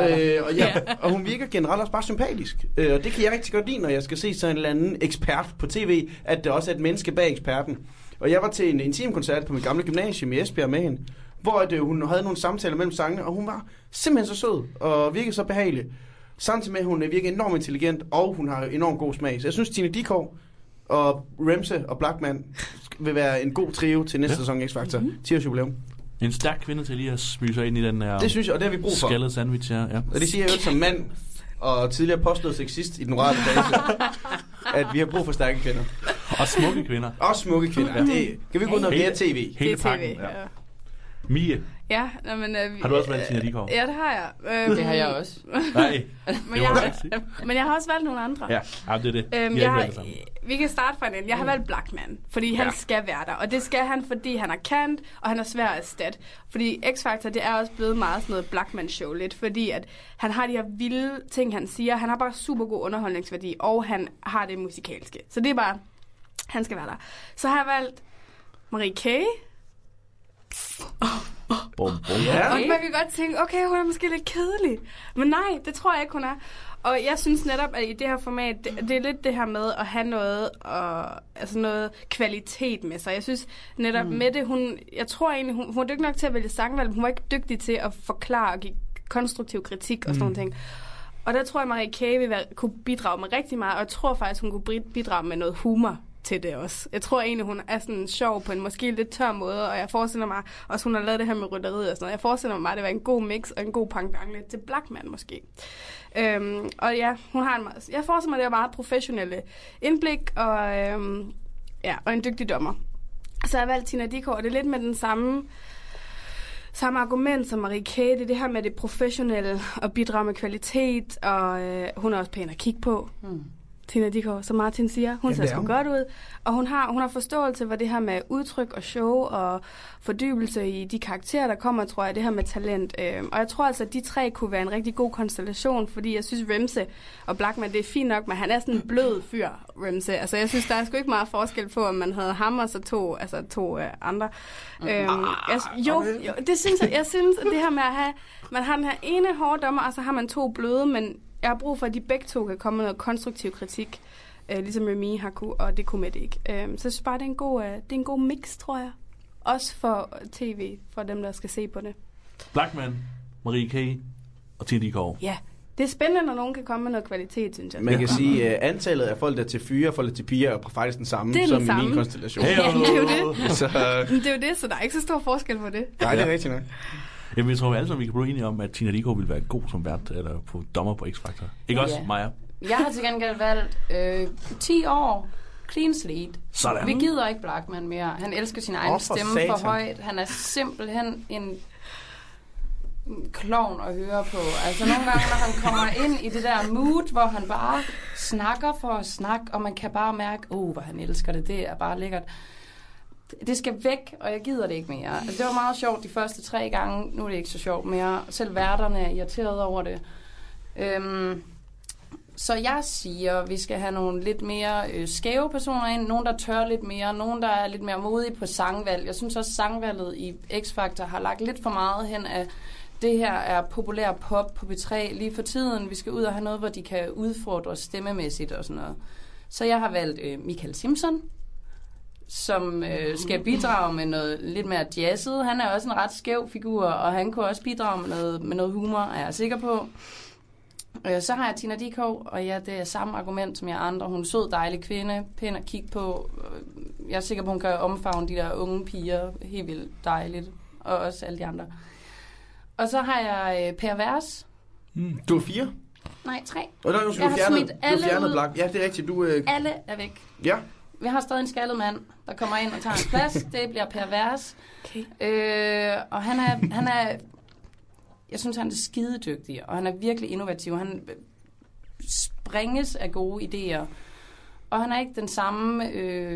Speaker 2: Og hun virker generelt også bare sympatisk. Og det kan jeg rigtig godt lide, når jeg skal se sådan en eller anden ekspert på tv, at der også er et menneske bag eksperten. Og jeg var til en intimkoncert på mit gamle gymnasium i Esbjerg med hende, hvor hun havde nogle samtaler mellem sangene, og hun var simpelthen så sød og virkede så behagelig. Samtidig med, at hun virker enormt intelligent, og hun har enormt god smag. Så jeg synes, Tina Dickow og Remse og Blachman vil være en god trio til næste sæson X-Factor. 10-års jubilæum.
Speaker 1: En stærk kvinde til lige at smyge sig ind i den her...
Speaker 2: Det synes jeg, og det har vi brug for.
Speaker 1: Skaldet sandwich her, ja.
Speaker 2: Og det siger jeg jo som mand, og tidligere påstået sexist i den rørende fase, at vi har brug for stærke kvinder.
Speaker 1: Og smukke kvinder.
Speaker 2: Og smukke kvinder. Ja. Det, kan vi gå ud noget mere tv?
Speaker 1: Hele pakken, ja. Mie.
Speaker 4: Ja, men...
Speaker 1: har du også valgt Tina Dickow?
Speaker 4: Ja, det har jeg.
Speaker 3: Det har jeg også.
Speaker 1: Nej,
Speaker 4: men jeg har også valgt nogle andre.
Speaker 1: Ja, det er det.
Speaker 4: Vi kan starte fra den. Jeg har valgt Blachman, fordi han skal være der. Og det skal han, fordi han er kendt, og han er svær at erstatte. Fordi X-Factor, det er også blevet meget sådan noget Blachman-show lidt, fordi at han har de her vilde ting, han siger. Han har bare super god underholdningsværdi, og han har det musikalske. Så det er bare, han skal være der. Så har jeg valgt Marie K.
Speaker 2: Ja.
Speaker 4: Og man kan godt tænke, okay, hun er måske lidt kedelig. Men nej, det tror jeg ikke, hun er. Og jeg synes netop, at i det her format, det er lidt det her med at have noget, altså noget kvalitet med sig. Jeg synes netop Mette, jeg tror egentlig, hun er dygtig nok til at vælge sangvalg, hun var ikke dygtig til at forklare og give konstruktiv kritik og sådan nogle ting. Og der tror jeg, Marie K. kunne bidrage med rigtig meget, og jeg tror faktisk, hun kunne bidrage med noget humor til det også. Jeg tror egentlig, hun er sådan sjov på en måske lidt tør måde, og jeg forestiller mig også, hun har lavet det her med rytteriet og sådan noget. Jeg forestiller mig, at det var en god mix og en god pendant lidt til Blachman måske. Og ja, hun har jeg forestiller mig, at det er meget professionelle indblik og, og en dygtig dommer. Så jeg har valgt Tina Dickow, og det er lidt med den samme argument som Marie K. Det er det her med det professionelle og bidrage med kvalitet, og hun er også pæn at kigge på. Tina Dickow, som Martin siger. Hun ser sgu godt ud. Og hun har forståelse for det her med udtryk og show og fordybelse i de karakterer, der kommer, tror jeg, det her med talent. Og jeg tror altså, at de 3 kunne være en rigtig god konstellation, fordi jeg synes, Remse og Blachman, det er fint nok, men han er sådan en blød fyr, Remse. Altså, jeg synes, der er sgu ikke meget forskel på, om man havde ham og så to andre. Jo, det synes jeg. Jeg synes, at det her med at have, man har den her ene hårde dommer, og så har man 2 bløde, men jeg har brug for, at de begge 2 kan komme med noget konstruktiv kritik, ligesom Remy har kunne, og det kunne med det ikke. Så jeg synes bare, det er en god mix, tror jeg. Også for tv, for dem, der skal se på det.
Speaker 1: Blachman, Marie K. og Tina Dickow.
Speaker 4: Ja, Det er spændende, når nogen kan komme med noget kvalitet, synes jeg.
Speaker 2: Man kan sige, at antallet af folk, der til fyre og folk, der til piger, er faktisk den samme som i min konstellation.
Speaker 4: Ja, det er jo det.
Speaker 2: Det
Speaker 4: er jo det, så der er ikke så stor forskel på det.
Speaker 2: Nej, det er rigtigt nok.
Speaker 1: Jamen, jeg tror alle sammen, vi kan blive enige om, at Tina Dickow ville være god som vært, eller på dommer på X-Factor. Ikke også, Maja?
Speaker 3: Jeg har til gengæld valgt 10 år clean slate.
Speaker 1: Sådan.
Speaker 3: Vi gider ikke Blachman mere. Han elsker sin egen stemme for højt. Han er simpelthen en klovn at høre på. Altså nogle gange, når han kommer ind i det der mood, hvor han bare snakker for at snakke, og man kan bare mærke, hvor han elsker det. Det er bare lækkert. Det skal væk, og jeg gider det ikke mere. Altså, det var meget sjovt de første 3 gange. Nu er det ikke så sjovt mere. Selv værterne er irriteret over det. Så jeg siger, at vi skal have nogle lidt mere skæve personer ind. Nogen, der tør lidt mere. Nogen, der er lidt mere modige på sangvalg. Jeg synes også, at sangvalget i X-Factor har lagt lidt for meget hen af, det her er populær pop på B3 lige for tiden. Vi skal ud og have noget, hvor de kan udfordre stemmemæssigt og sådan noget. Så jeg har valgt Michael Simpson, som skal bidrage med noget lidt mere jazzet. Han er også en ret skæv figur, og han kunne også bidrage med noget humor, er jeg sikker på. Så har jeg Tina Dickow, og ja, det er samme argument som jeg andre. Hun er en sød, dejlig kvinde, pæn at kigge på. Jeg er sikker på, hun kan omfavne de der unge piger helt vildt dejligt, og også alle de andre. Og så har jeg Per Vers.
Speaker 2: Du er 4?
Speaker 3: Nej, 3.
Speaker 2: Og der er
Speaker 3: jeg har smidt alle ud.
Speaker 2: Ja, det er rigtigt.
Speaker 3: Alle er væk.
Speaker 2: Ja.
Speaker 3: Vi har stadig en skaldet mand, der kommer ind og tager en plads. Det bliver Per Vers.
Speaker 4: Okay.
Speaker 3: Og han er... Jeg synes, han er skidedygtig, og han er virkelig innovativ. Han springes af gode idéer. Og han er ikke den samme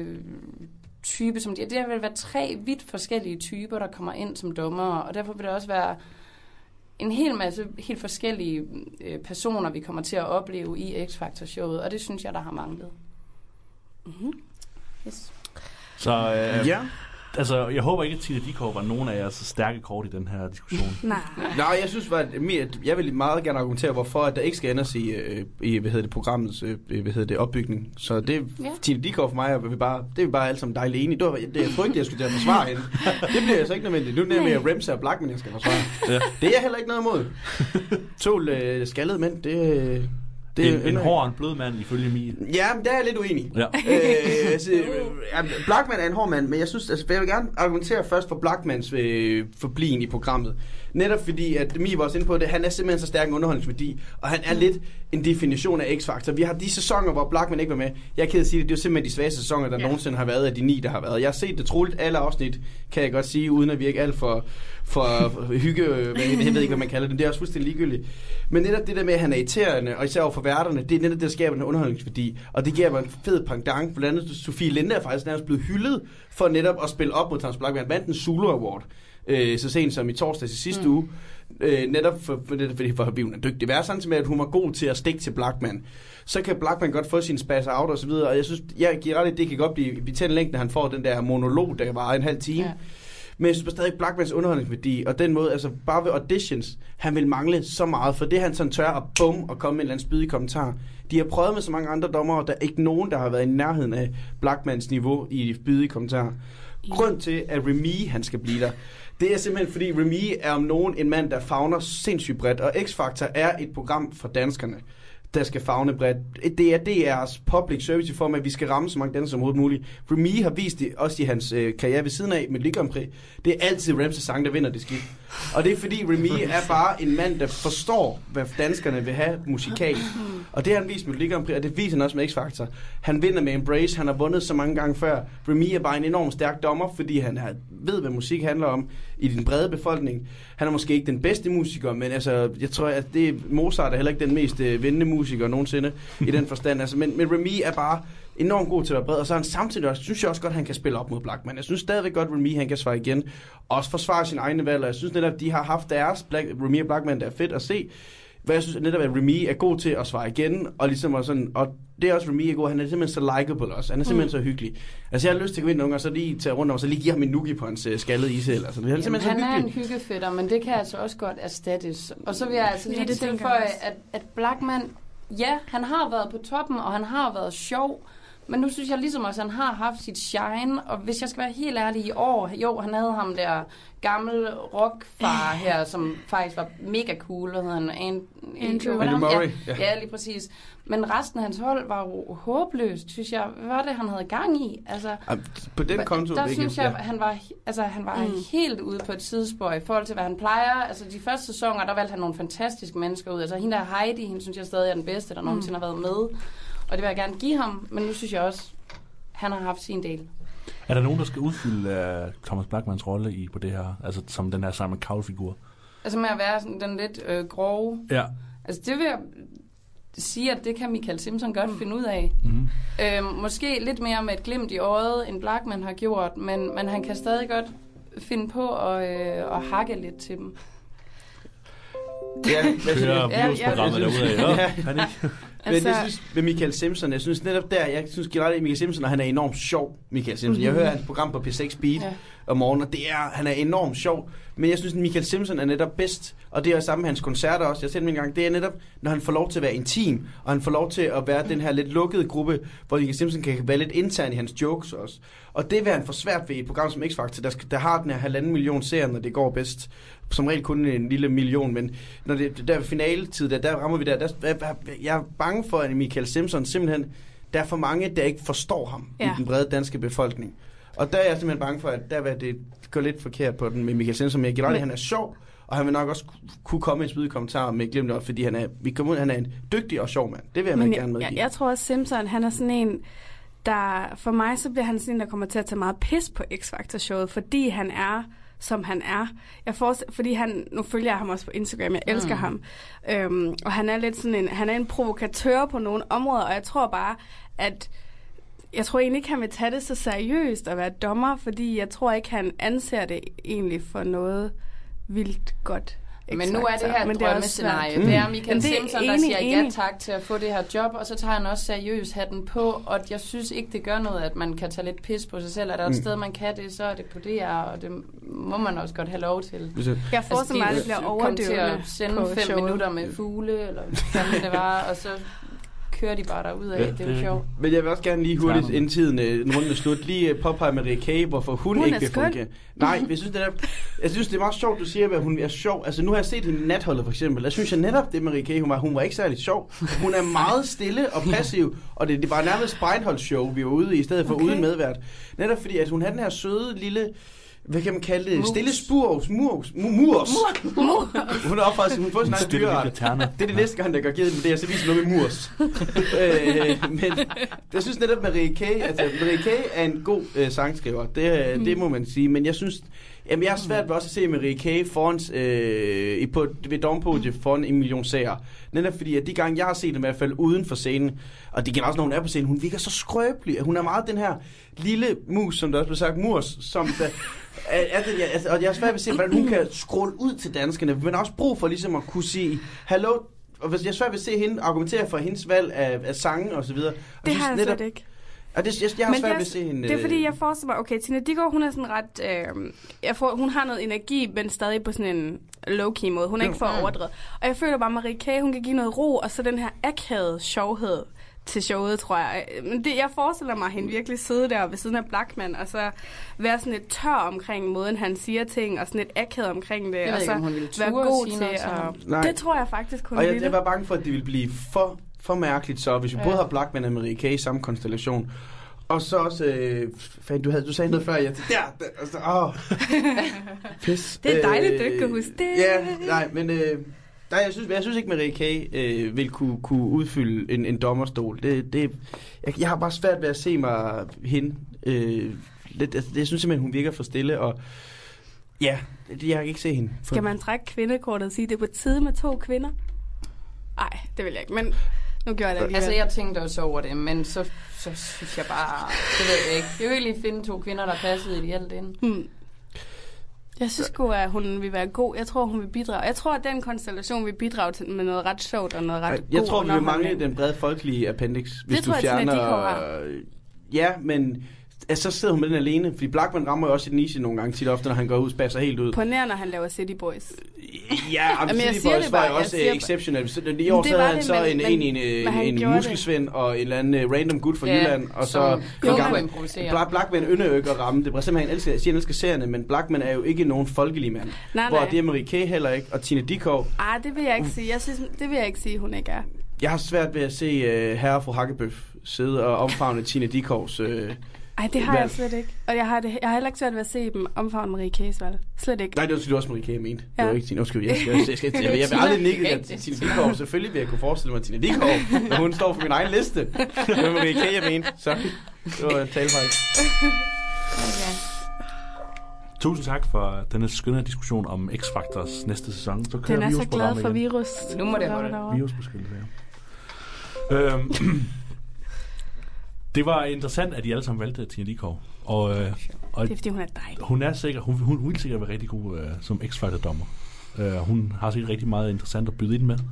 Speaker 3: type som de. Det vil være 3 vidt forskellige typer, der kommer ind som dommere, og derfor vil det også være en hel masse helt forskellige personer, vi kommer til at opleve i X-Factor-showet, og det synes jeg, der har manglet.
Speaker 4: Mm-hmm.
Speaker 3: Yes.
Speaker 1: Så altså, jeg håber ikke, at Tina Dickow var nogen af jeres stærke kort i den her diskussion.
Speaker 2: Nej, jeg synes, at jeg vil meget gerne argumentere, hvorfor at der ikke skal ændres i programmets opbygning. Så det Tina Dickow for mig, det er vi bare alle sammen dejligt enige. Det er frygteligt, jeg skulle til at forsvare hende. Det bliver jeg så ikke nødvendigt. Nu er det med Remse og Blachman, jeg skal forsvare. Ja. Det er jeg heller ikke noget imod. 2 skaldede mænd, det er
Speaker 1: en hård og en blød mand, ifølge Mie.
Speaker 2: Ja, men der er jeg lidt uenig. Ja. Blachman er en hård mand, men jeg synes, jeg vil gerne argumentere først for Blachmans forbliven i programmet. Netop fordi, at Mie var også inde på det, han er simpelthen så stærk en underholdningsværdi, og han er lidt en definition af X-Factor. Vi har de sæsoner, hvor Blachman ikke var med. Jeg er ked at sige det, det er jo simpelthen de svageste sæsoner, der nogensinde har været af de 9, der har været. Jeg har set det troligt alle afsnit, kan jeg godt sige, uden at virke alt for hygge, jeg ved ikke, hvad man kalder det. Det er også fuldstændig ligegyldigt. Men netop det der med, at han er irriterende, og især over for værterne, det er netop det, der skaber en underholdningsværdi. Og det giver mig en fed pendant. Blandt andet Sofie Linde er faktisk nærmest blevet hyldet for netop at spille op mod Thomas Blachman. Han vandt en Zulu Award så sent som i torsdag i sidste uge. Netop for at blive en dygtig vært, samtidig med, at hun var god til at stikke til Blachman. Så kan Blachman godt få sin spas out og så videre. Og jeg synes, jeg giver ret, det kan godt blive til en længde, når han får den der monolog, der var en halv time. Ja. Men jeg synes stadig Blachmans underholdningsværdi, og den måde, altså bare ved auditions, han vil mangle så meget, for det han sådan tør at og komme med en eller anden spydig kommentar. De har prøvet med så mange andre dommere, der er ikke nogen, der har været i nærheden af Blachmans niveau i de spydige kommentarer. Grund til, at Remy, han skal blive der, det er simpelthen, fordi Remy er om nogen en mand, der favner sindssygt bredt, og X-Factor er et program for danskerne, der skal favne bredt. Det er DR's public service i form af, at vi skal ramme så mange danskere som overhovedet muligt. Remy har vist det også i hans karriere ved siden af med Ligue Grand Prix. Det er altid Remses sang, der vinder det skidt. Og det er fordi Remy er bare en mand, der forstår, hvad danskerne vil have musikalt. Og det har han vist med Ligue Grand Prix, og det viser han også med X-Factor. Han vinder med Embrace, han har vundet så mange gange før. Remy er bare en enormt stærk dommer, fordi han ved, hvad musik handler om i den brede befolkning. Han er måske ikke den bedste musiker, men altså, jeg tror, at Mozart er heller ikke den mest vindende musiker nogensinde i den forstand. Altså, men Remy er bare enormt god til at være bred, og så han samtidig også, synes jeg også godt, at han kan spille op mod Blachman. Jeg synes stadigvæk godt, at Remy han kan svare igen, også forsvare sine egne valg, og jeg synes netop, at de har haft deres Remy og Blachman, der er fedt at se, hvad jeg synes netop, at Remy er god til at svare igen, og ligesom og sådan, og det er også Remy er god, han er simpelthen så likeable også, han er simpelthen så hyggelig. Altså jeg har lyst til at gå ind nogle gange, og så lige tage rundt om, og så lige give ham en nuki på hans skaldede is, eller sådan.
Speaker 3: Han er en hyggefætter, men det kan altså også godt erstattes. Og så vil jeg altså lige tilføje, at Blachman, ja, han har været på toppen, og han har været sjov, Men nu synes jeg ligesom også, at han har haft sit shine, og hvis jeg skal være helt ærlig i år, jo, han havde ham der gammel rockfar her, som faktisk var mega cool, hvad hedder han?
Speaker 2: Andrew Murray.
Speaker 3: Ja, lige præcis. Men resten af hans hold var jo håbløst, synes jeg. Hvad var det, han havde gang i? Altså,
Speaker 2: på den konto...
Speaker 3: Der synes jeg, han var helt ude på et sidespor i forhold til, hvad han plejer. Altså, de første sæsoner, der valgte han nogle fantastiske mennesker ud. Altså, hende der Heidi, hende synes jeg stadig er den bedste, der nogensinde har været med. Og det vil jeg gerne give ham, men nu synes jeg også, han har haft sin del.
Speaker 1: Er der nogen, der skal udfylde Thomas Blachmans rolle på det her? Altså som den her Simon Cowell-figur?
Speaker 3: Altså med at være sådan den lidt grove. Ja. Altså det vil jeg sige, at det kan Michael Simpson godt finde ud af. Mm-hmm. Måske lidt mere med et glimt i øjet, end Blachman har gjort, men han kan stadig godt finde på at hakke lidt til dem.
Speaker 1: Ja, kører virusprogrammet derudad.
Speaker 2: Men det synes med Michael Simpson, jeg synes netop der, jeg synes generelt, at Michael Simpson, og han er enormt sjov, Michael Simpson. Jeg hører hans program på P6 Beat om morgenen, og han er enormt sjov. Men jeg synes, at Michael Simpson er netop bedst, og det er sammen med hans koncerter også. Jeg har set en gang, det er netop, når han får lov til at være intim, og han får lov til at være den her lidt lukkede gruppe, hvor Michael Simpson kan være lidt intern i hans jokes også. Og det vil han få svært ved i et program som X-Factor, der har den her 1,5 million seere, når det går bedst. Som regel kun en lille million, men når det der finaletid, der rammer vi der. Jeg er bange for, at Michael Simpson simpelthen, der er for mange, der ikke forstår ham i den brede danske befolkning. Og der er jeg simpelthen bange for, at der vil det gå lidt forkert på den med Michael Simpson. Men jeg giver han er sjov, og han vil nok også kunne komme i en spydig kommentar med Glimt op, fordi han er en dygtig og sjov mand. Det vil jeg gerne medgive.
Speaker 4: Jeg tror også, Simpson, han er sådan en, der for mig, så bliver han sådan en, der kommer til at tage meget pis på X-Factor-showet, fordi han er som han er. Fordi nu følger jeg ham også på Instagram, jeg elsker ham. Og han er lidt sådan han er en provokatør på nogle områder, og jeg tror bare, at jeg tror egentlig ikke, han vil tage det så seriøst at være dommer, fordi jeg tror ikke, han anser det egentlig for noget vildt godt.
Speaker 3: Men nu er det her et drømmescenarie. Det er Michael Simpson, der siger ja tak til at få det her job, og så tager han også seriøst hatten på, og jeg synes ikke, det gør noget, at man kan tage lidt pis på sig selv. Er der et sted, man kan det, så er det på DR, og det må man også godt have lov til.
Speaker 4: Jeg forestiller mig, at det bliver overdøvende
Speaker 3: til at sende 5 minutter med fugle, eller hvad det var, og så kører de bare derud af. Det er sjovt.
Speaker 2: Men jeg vil også gerne lige hurtigt, inden tiden rundt er slut, lige påpege Marie K., hvorfor hun ikke vil fungere. Nej, jeg synes, det er meget sjovt, du siger, at hun er sjov. Altså, nu har jeg set hende i Natholdet, for eksempel. Jeg synes jeg netop, det Marie K., hun var ikke særlig sjov. Hun er meget stille og passiv, og det var nærmest Breinholt-show, vi var ude i stedet for uden medvært. Netop fordi, at hun havde den her søde, lille... Hvad kan man kalde det? Stille spurs. Hun er opfordret, hun får sådan en dyreart. Det er det næste gang, der går givet med det, så viser noget med murs. Men jeg synes netop, Marie K. er en god sangskriver. Det må man sige. Men jeg synes, jeg har svært ved også at se Marie K. foran, ved dompodiet foran 1 million seere. Netop fordi, at de gange, jeg har set dem i hvert fald uden for scenen, og det gælder også, når hun er på scenen, hun virker så skrøbelig. Hun er meget den her lille mus, som der også blev sagt, murs, som der... og jeg er svært ved at se, hvordan hun kan scrolle ud til danskerne, men også brug for ligesom at kunne sige hallo, og hvis jeg er svært ved at se hende argumentere for hendes valg af sange og så videre.
Speaker 4: Det har jeg slet ikke.
Speaker 2: Og jeg har svært ved at se hende...
Speaker 4: Det er fordi, jeg forestiller mig, okay, Tina Dickow, hun er sådan ret... hun har noget energi, men stadig på sådan en low-key måde. Hun er ikke for overdrevet. Og jeg føler bare, at Marie K., hun kan give noget ro, og så den her akavede sjovhed til showet, tror jeg. Men jeg forestiller mig, at hende virkelig sidde der ved siden af Blachman, og så være sådan lidt tør omkring måden, han siger ting, og sådan lidt akavet omkring det, og så være god til at... Det tror jeg faktisk, hun ville.
Speaker 2: Og jeg var bange for, at det ville blive for mærkeligt, så hvis vi både har Blachman og Marie K. i samme konstellation, og så også... du sagde noget før, pis.
Speaker 4: Det er dejligt, du ikke kan huske det.
Speaker 2: Ja, nej, men... jeg synes ikke, Marie K. Vil kunne udfylde en dommerstol. Jeg har bare svært ved at se mig hende. Jeg synes simpelthen, hun virker for stille, og ja, jeg kan ikke se hende.
Speaker 4: Skal man trække kvindekortet og sige, det er på tide med 2 kvinder? Nej, det vil jeg ikke, men nu gør jeg det alligevel.
Speaker 3: Altså, jeg tænkte også over det, men så synes jeg bare, det ved jeg ikke. Jeg vil lige finde 2 kvinder, der passede ideelt ind.
Speaker 4: Jeg synes sgu, at hun vil være god. Jeg tror, hun vil bidrage. Jeg tror, at den konstellation vil bidrage til med noget ret sjovt og noget ret god.
Speaker 2: Jeg tror, vi vil mangle den brede folkelige appendix, hvis
Speaker 4: det
Speaker 2: du fjerner... Ja, men så sidder hun med den alene, fordi Blachman rammer jo også et niche nogle gange, tit ofte, når han går ud og spasser helt ud.
Speaker 4: På nær, når han laver City Boys.
Speaker 2: Ja, men City Boys var jo også exceptionelt. I år så havde han så en muskelsvend og en eller anden random gut fra Jylland, og så Blachman ynder jo ikke at ramme det. Simpelthen han elsker serierne, men Blachman er jo ikke nogen folkelig mand. Hvor det er Marie K. heller ikke, og Tina Dickow.
Speaker 4: Det vil jeg ikke sige. Det vil jeg ikke sige, hun ikke er.
Speaker 2: Jeg har svært ved at se herre og fru Hakkebøf sidde og omfavne Tina Dickows
Speaker 4: det har jeg slet ikke. Og jeg har heller ikke svært ved at se dem omfavne Marie K's valg. Slet ikke.
Speaker 2: Nej, det var også Marie K. mente. Det var ikke Tina. Jeg vil aldrig nikke at Tina Dickow. Selvfølgelig vil jeg kunne forestille mig Tina Dickow, når hun står på min egen liste. Det var Marie K. jeg mente. Så det var en talefejl.
Speaker 1: Tusind tak for denne skønne diskussion om X-Factors næste sæson. Så
Speaker 4: den er så glad for virus.
Speaker 3: Nu må det holde.
Speaker 1: Virusbeskyttelse, det var interessant, at I alle sammen valgte Tina Dickow. Og
Speaker 4: det er, fordi hun er dejlig.
Speaker 1: Hun er sikker, hun vil sikkert være rigtig god som X-Factor-dommer. Hun har sikkert rigtig meget interessant at byde ind med.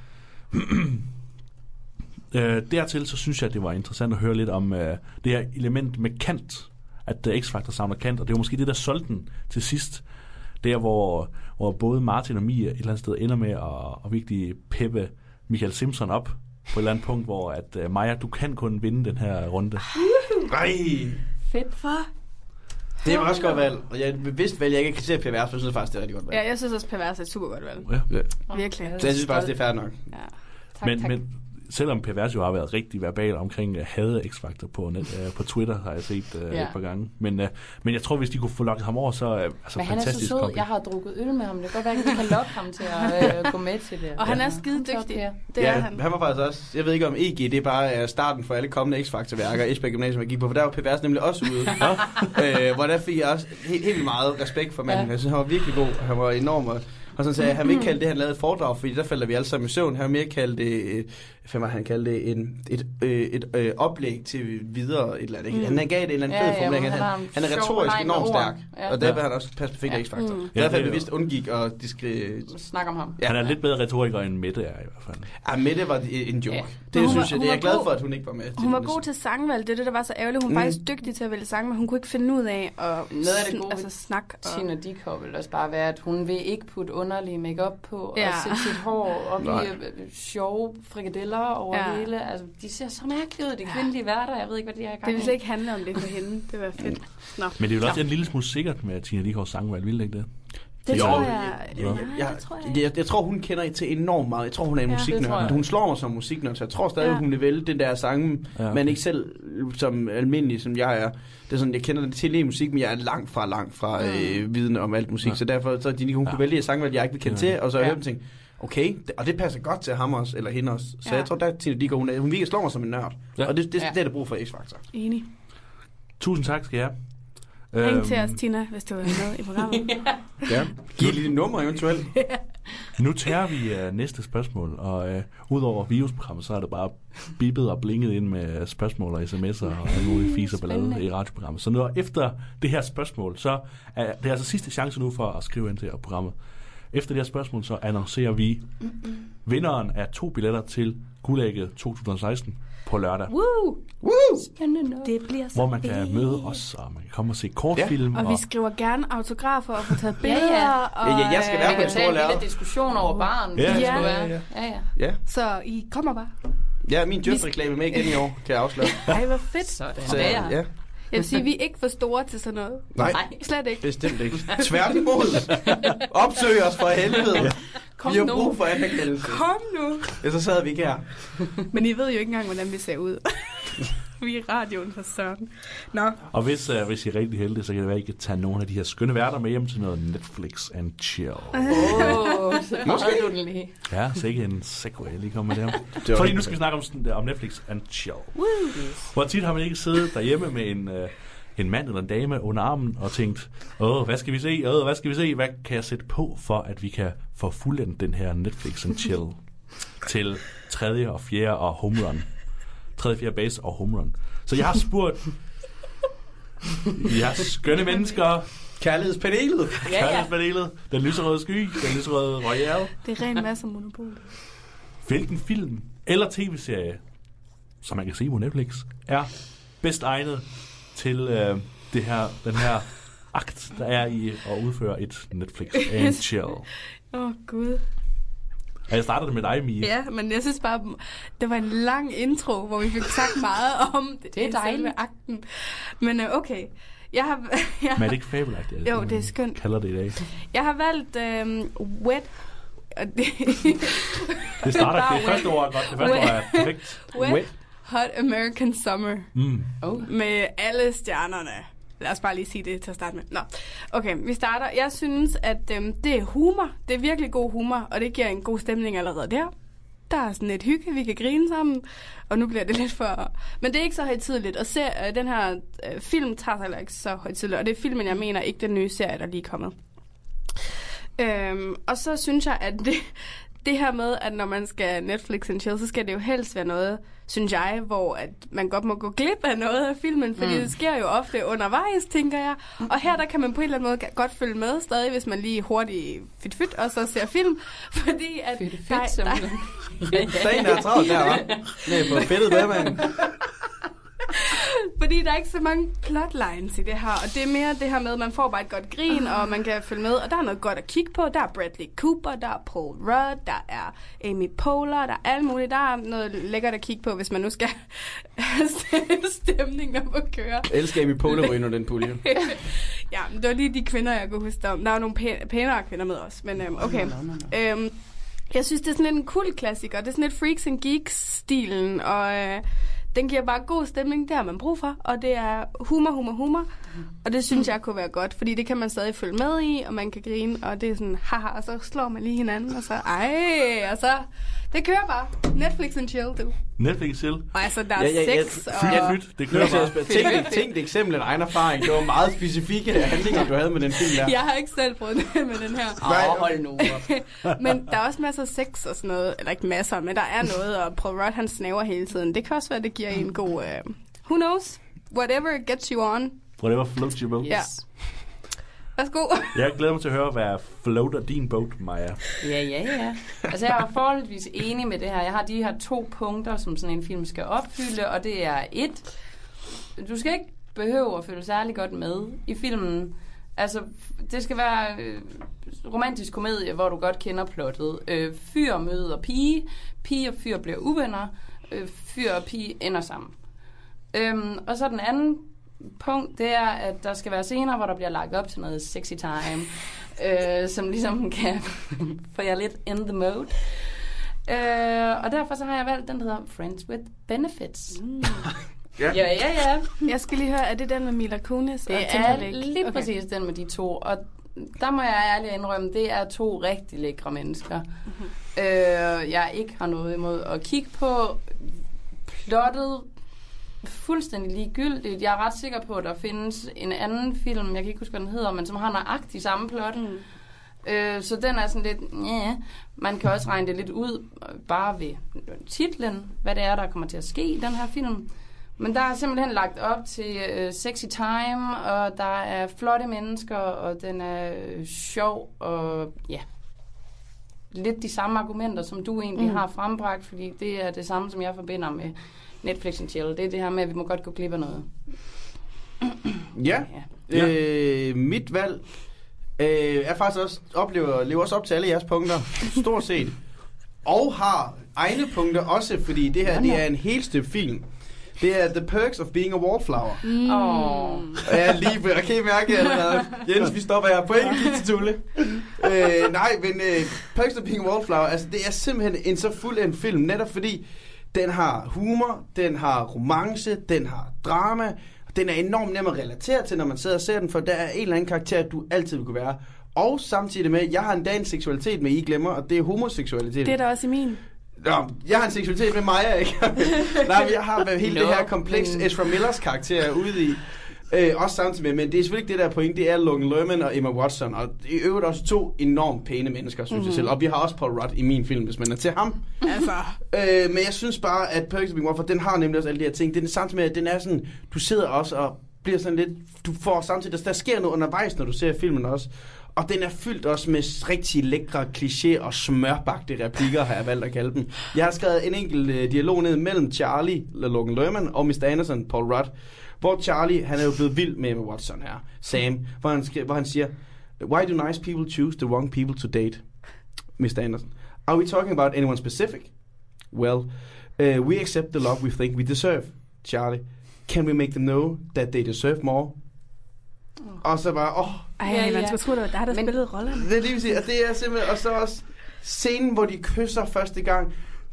Speaker 1: Dertil så synes jeg, at det var interessant at høre lidt om det her element med kant, at X-Factor savner kant, og det var måske det, der solgte den til sidst. Der, hvor både Martin og Mia et eller andet sted ender med at virkelig peppe Michael Simpson op på et eller andet punkt, hvor at Maja, du kan kun vinde den her runde.
Speaker 2: Nej!
Speaker 4: Fedt for.
Speaker 2: Det er også godt valg. Og jeg bevidst valg, jeg ikke kan se Pervers, for jeg synes faktisk, det er rigtig godt valg.
Speaker 4: Ja, jeg synes også, Pervers er et super godt valg.
Speaker 1: Ja.
Speaker 4: Virkelig.
Speaker 2: Så jeg synes faktisk, det er fair nok.
Speaker 4: Ja.
Speaker 1: Tak. Men selvom Pervers jo har været rigtig verbal omkring hadet X-Factor på Twitter, har jeg set et par gange. Men jeg tror, hvis de kunne få lukket ham over, så er
Speaker 3: men han er så sød. Jeg har drukket øl med ham. Det kan godt være, at vi kan lokke ham til at gå med til det.
Speaker 4: Og han er skide dygtig. Det
Speaker 2: er
Speaker 4: han.
Speaker 2: Han var faktisk også, jeg ved ikke om EG, det er bare starten for alle kommende X-Factor-værker, Esbjerg Gymnasium, jeg gik på, for der var Pervers nemlig også ude. Hvor der fik jeg også helt vildt meget respekt for manden. Jeg synes, han var virkelig god. Han var enorm. Og sådan sagde han vil ikke kalde det, han lavede et foredrag, fordi der falder vi alle sammen i søvn. Han vil mere kalde det, et oplæg til videre et eller andet. Han gav det en eller anden fed formulering. Han er retorisk enormt stærk, og der vil han også passe perfekt X-Factor. Derfor er bevidst undgik og
Speaker 3: snakke om ham.
Speaker 1: Han er lidt bedre retoriker end Mette er i hvert fald.
Speaker 2: Ja, Mette var en joke. Det synes jeg, det er jeg glad for, at hun ikke var med.
Speaker 4: Hun var god til sangvalg, det er det, der var så ærgerligt. Hun var faktisk dygtig til at vælge sang, men hun kunne ikke finde ud af at snakke.
Speaker 3: Tina Dickow vil også bare være, at hun vil ikke putte underlige make-up på og sætte sit hår op i sjove frikadeller over hele. Altså, de ser så mærkeligt ud, de kvindelige værter. Jeg ved ikke, hvad de er i gang.
Speaker 4: Det vil ikke handle om det for hende. Det var fedt. Nå.
Speaker 1: Men det er jo også en lille smule sikkert med Tina Dickows sangvalg, vil det ikke det?
Speaker 4: Det tror jeg.
Speaker 2: Jeg tror, hun kender til enormt meget. Jeg tror, hun er en musiknørd. Hun slår mig som musiknørd, så jeg tror stadig, hun vil vælge den der sange, men ikke selv som almindelig, som jeg er. Det er sådan, jeg kender til i musik, men jeg er langt fra viden om alt musik, så derfor så hun kunne vælge sange, jeg ikke vil kende til, og så har jeg hørt dem okay, og det passer godt til ham også, eller hende også. Så jeg tror, der Tina Dickow, hun virkelig slår mig som en nørd. Og det er der brug for X-Factor.
Speaker 4: Enig.
Speaker 1: Tusind tak skal jeg.
Speaker 4: Ring til os, Tina, hvis du er med i programmet.
Speaker 2: Ja, giv lige et nummer eventuelt.
Speaker 1: Nu tager vi næste spørgsmål, og udover virusprogrammet, så er det bare bippet og blinket ind med spørgsmål og sms'er og nogle fis og ballade i radioprogrammet. Så nu efter det her spørgsmål, så er det altså sidste chance nu for at skrive ind til programmet. Efter det her spørgsmål, så annoncerer vi vinderen af 2 billetter til Guldægget 2016 på lørdag.
Speaker 4: Woo!
Speaker 3: Spændende.
Speaker 4: Det bliver så
Speaker 1: hvor man kan møde os, og man kan komme og se kortfilm.
Speaker 4: Og vi skriver gerne autografer og få taget billeder. Og
Speaker 2: jeg skal være på en stor lærred.
Speaker 3: Vi kan tage en lille diskussion over baren.
Speaker 2: Ja.
Speaker 4: Så I kommer bare.
Speaker 2: Ja, min Djøf-reklame med igen i år, kan jeg afsløre.
Speaker 4: Ej, hvor fedt.
Speaker 3: Så
Speaker 2: ja.
Speaker 4: Jeg vil sige, vi er ikke for store til sådan noget.
Speaker 2: Nej,
Speaker 4: slet ikke.
Speaker 2: Bestemt ikke. Tværtimod. Opsøg os for helvede. Ja. Vi har brug for anerkendelse.
Speaker 4: Kom nu.
Speaker 2: Ja, så sad vi ikke her.
Speaker 4: Men I ved jo ikke engang, hvordan vi ser ud. Vi er i radioen for søren. Nå.
Speaker 1: Og hvis I er rigtig heldige, så kan det være, at I kan tage nogle af de her skønne værter med hjem til noget Netflix and chill.
Speaker 3: Måske du den lige.
Speaker 1: Ja, så ikke en segway lige kommer med det. Fordi nu skal vi snakke om Netflix and chill. Hvor tit har man ikke siddet derhjemme med en mand eller en dame under armen og tænkt, hvad skal vi se? Hvad kan jeg sætte på, for at vi kan få fuldendt den her Netflix and chill til 3. og 4. og home run. 3., 4. base og home run. Så jeg har spurgt skønne mennesker. Kærlighedspanelet. Den lyserøde sky. Den lyserøde royale.
Speaker 4: Det er ren masse monopol.
Speaker 1: Hvilken film eller tv-serie, som man kan se på Netflix, er bedst egnet til den her akt, der er i at udføre et Netflix and chill.
Speaker 4: Gud.
Speaker 1: Og jeg startede med dig, Mie.
Speaker 4: Ja, men jeg synes bare, det var en lang intro, hvor vi fik sagt meget om
Speaker 3: det er dejligt.
Speaker 4: Akten. Men okay.
Speaker 1: Men er det ikke fabelagtigt?
Speaker 4: Jo, det er skønt.
Speaker 1: Kalder det i dag.
Speaker 4: Jeg har valgt Wet.
Speaker 1: Det starter, det første ord er godt. Det første ord er perfekt.
Speaker 4: Wet Hot American Summer.
Speaker 3: Oh.
Speaker 4: Med alle stjernerne. Lad os bare lige sige det til at starte med. Nå, okay, vi starter. Jeg synes, at det er humor. Det er virkelig god humor, og det giver en god stemning allerede der. Der er sådan et hygge, vi kan grine sammen, og nu bliver det lidt for... Men det er ikke så højtideligt, og den her film tager sig heller ikke så højtideligt, og det er filmen, jeg mener, ikke den nye serie, der lige er kommet. Og så synes jeg, at det her med, at når man skal Netflix and chill, så skal det jo helst være noget, synes jeg, hvor at man godt må gå glip af noget af filmen, fordi det sker jo ofte undervejs, tænker jeg. Og her, der kan man på en eller anden måde godt følge med stadig, hvis man lige hurtigt fit, og så ser film, fordi at...
Speaker 3: Fit, simpelthen.
Speaker 2: Dagen er travlt der, hva'? Nej, på fedtet med, mand.
Speaker 4: Fordi der er ikke så mange plotlines i det her, og det er mere det her med, at man får bare et godt grin, og man kan følge med, og der er noget godt at kigge på. Der er Bradley Cooper, der er Paul Rudd, der er Amy Poehler, der er alt muligt. Der er noget lækkert at kigge på, hvis man nu skal have stemninger på at køre.
Speaker 2: Jeg elsker Amy Poehler ryger den pulje.
Speaker 4: Ja, men det var lige de kvinder, jeg kunne huske om. Der er nogle pænere kvinder med os, men okay. Jeg synes, det er sådan en cool klassiker. Det er sådan lidt Freaks and Geeks-stilen, og... den giver bare god stemning, det har man brug for, og det er humor, og det synes jeg kunne være godt, fordi det kan man stadig følge med i, og man kan grine, og det er sådan, haha, og så slår man lige hinanden, og så, og så, det kører bare. Netflix and chill, du.
Speaker 1: Netflix chill?
Speaker 4: Og altså, der er sex, og...
Speaker 1: Fyt, det kører bare.
Speaker 2: Tænk det eksempel, en egen erfaring. Det var meget specifikke handlinger, du havde med den film der.
Speaker 4: Jeg har ikke selv prøvet det med den her.
Speaker 3: Hold nu op.
Speaker 4: Men der er også masser af sex og sådan noget, eller ikke masser, men der er noget, og Paul Rudd, han snæver hele tiden. Det kan også være, det giver en god, who knows, whatever gets you on.
Speaker 1: Whatever floats your boat.
Speaker 4: Ja. Værsgo.
Speaker 1: Jeg glæder mig til at høre, hvad floater din boat, Maja.
Speaker 3: Ja. Altså, jeg er forholdsvis enig med det her. Jeg har de her 2 punkter, som sådan en film skal opfylde, og det er 1. Du skal ikke behøve at føle særlig godt med i filmen. Altså, det skal være romantisk komedie, hvor du godt kender plottet. Fyr møder pige og fyr bliver uvenner, fyr og pige ender sammen. Og så den anden punkt, det er, at der skal være scener, hvor der bliver lagt op til noget sexy time, som ligesom kan få jer lidt in the mode. Og derfor så har jeg valgt den, der hedder Friends with Benefits. Ja.
Speaker 4: Jeg skal lige høre, er det den med Mila Kunis og
Speaker 3: Timberlake? Det er lige præcis den med de 2, og der må jeg ærligt indrømme, det er 2 rigtig lækre mennesker. Jeg ikke har noget imod at kigge på. Plottet fuldstændig ligegyldigt. Jeg er ret sikker på, at der findes en anden film, jeg kan ikke huske, hvad den hedder, men som har nøjagtigt samme plot. Så den er sådan lidt, man kan også regne det lidt ud, bare ved titlen, hvad det er, der kommer til at ske i den her film. Men der er simpelthen lagt op til sexy time, og der er flotte mennesker, og den er sjov, og ja, lidt de samme argumenter, som du egentlig har frembragt, fordi det er det samme, som jeg forbinder med Netflix and chill. Det er det her med, at vi må godt gå glip af noget.
Speaker 2: Ja. Mit valg er faktisk også lever også op til alle jeres punkter, stort set. Og har egne punkter også, fordi det her det er en helt støbt film. Det er The Perks of Being a Wallflower. Ja, lige på. Jeg kan mærke allerede. Jens, vi stopper her. Point til Tulle. Nej, men Perks of Being a Wallflower, altså det er simpelthen en så fuld en film, netop fordi den har humor, den har romance, den har drama. Den er enormt nem at relatere til, når man sidder og ser den, for der er en eller anden karakter, du altid vil kunne være. Og samtidig med, jeg har endda en seksualitet med, I glemmer, og det er homoseksualitet.
Speaker 4: Det er der også i min.
Speaker 2: Nå, jeg har en seksualitet med Maja, ikke? Nej, men jeg har hele det her kompleks Ezra Millers karakter ude i. Også samtidig med, men det er selvfølgelig ikke det der point, det er Logan Lerman og Emma Watson, og i øvrigt også 2 enormt pæne mennesker, synes jeg selv. Og vi har også Paul Rudd i min film, hvis man er til ham.
Speaker 4: Altså.
Speaker 2: Men jeg synes bare, at Perks of Being a Wallflower, den har nemlig også alle de her ting. Den er samtidig med, at den er sådan, du sidder også og bliver sådan lidt, du får samtidig, der sker noget undervejs, når du ser filmen også. Og den er fyldt også med rigtig lækre kliché og smørbagte replikker, har jeg valgt at kalde dem. Jeg har skrevet en enkelt dialog ned mellem Charlie, Logan Lerman, og Mr. Anderson, Paul Rudd, Hvor Charlie, han er jo blevet vild med Watson her, Sam, hvor han siger, why do nice people choose the wrong people to date, Mr. Anderson? Are we talking about anyone specific? Well, we accept the love we think we deserve, Charlie. Can we make them know that they deserve more? Og så bare,
Speaker 4: man skulle tro, det var der spillede rollerne.
Speaker 2: Det er lige sige, og det er simpelthen, og så også scenen, hvor de kysser første gang.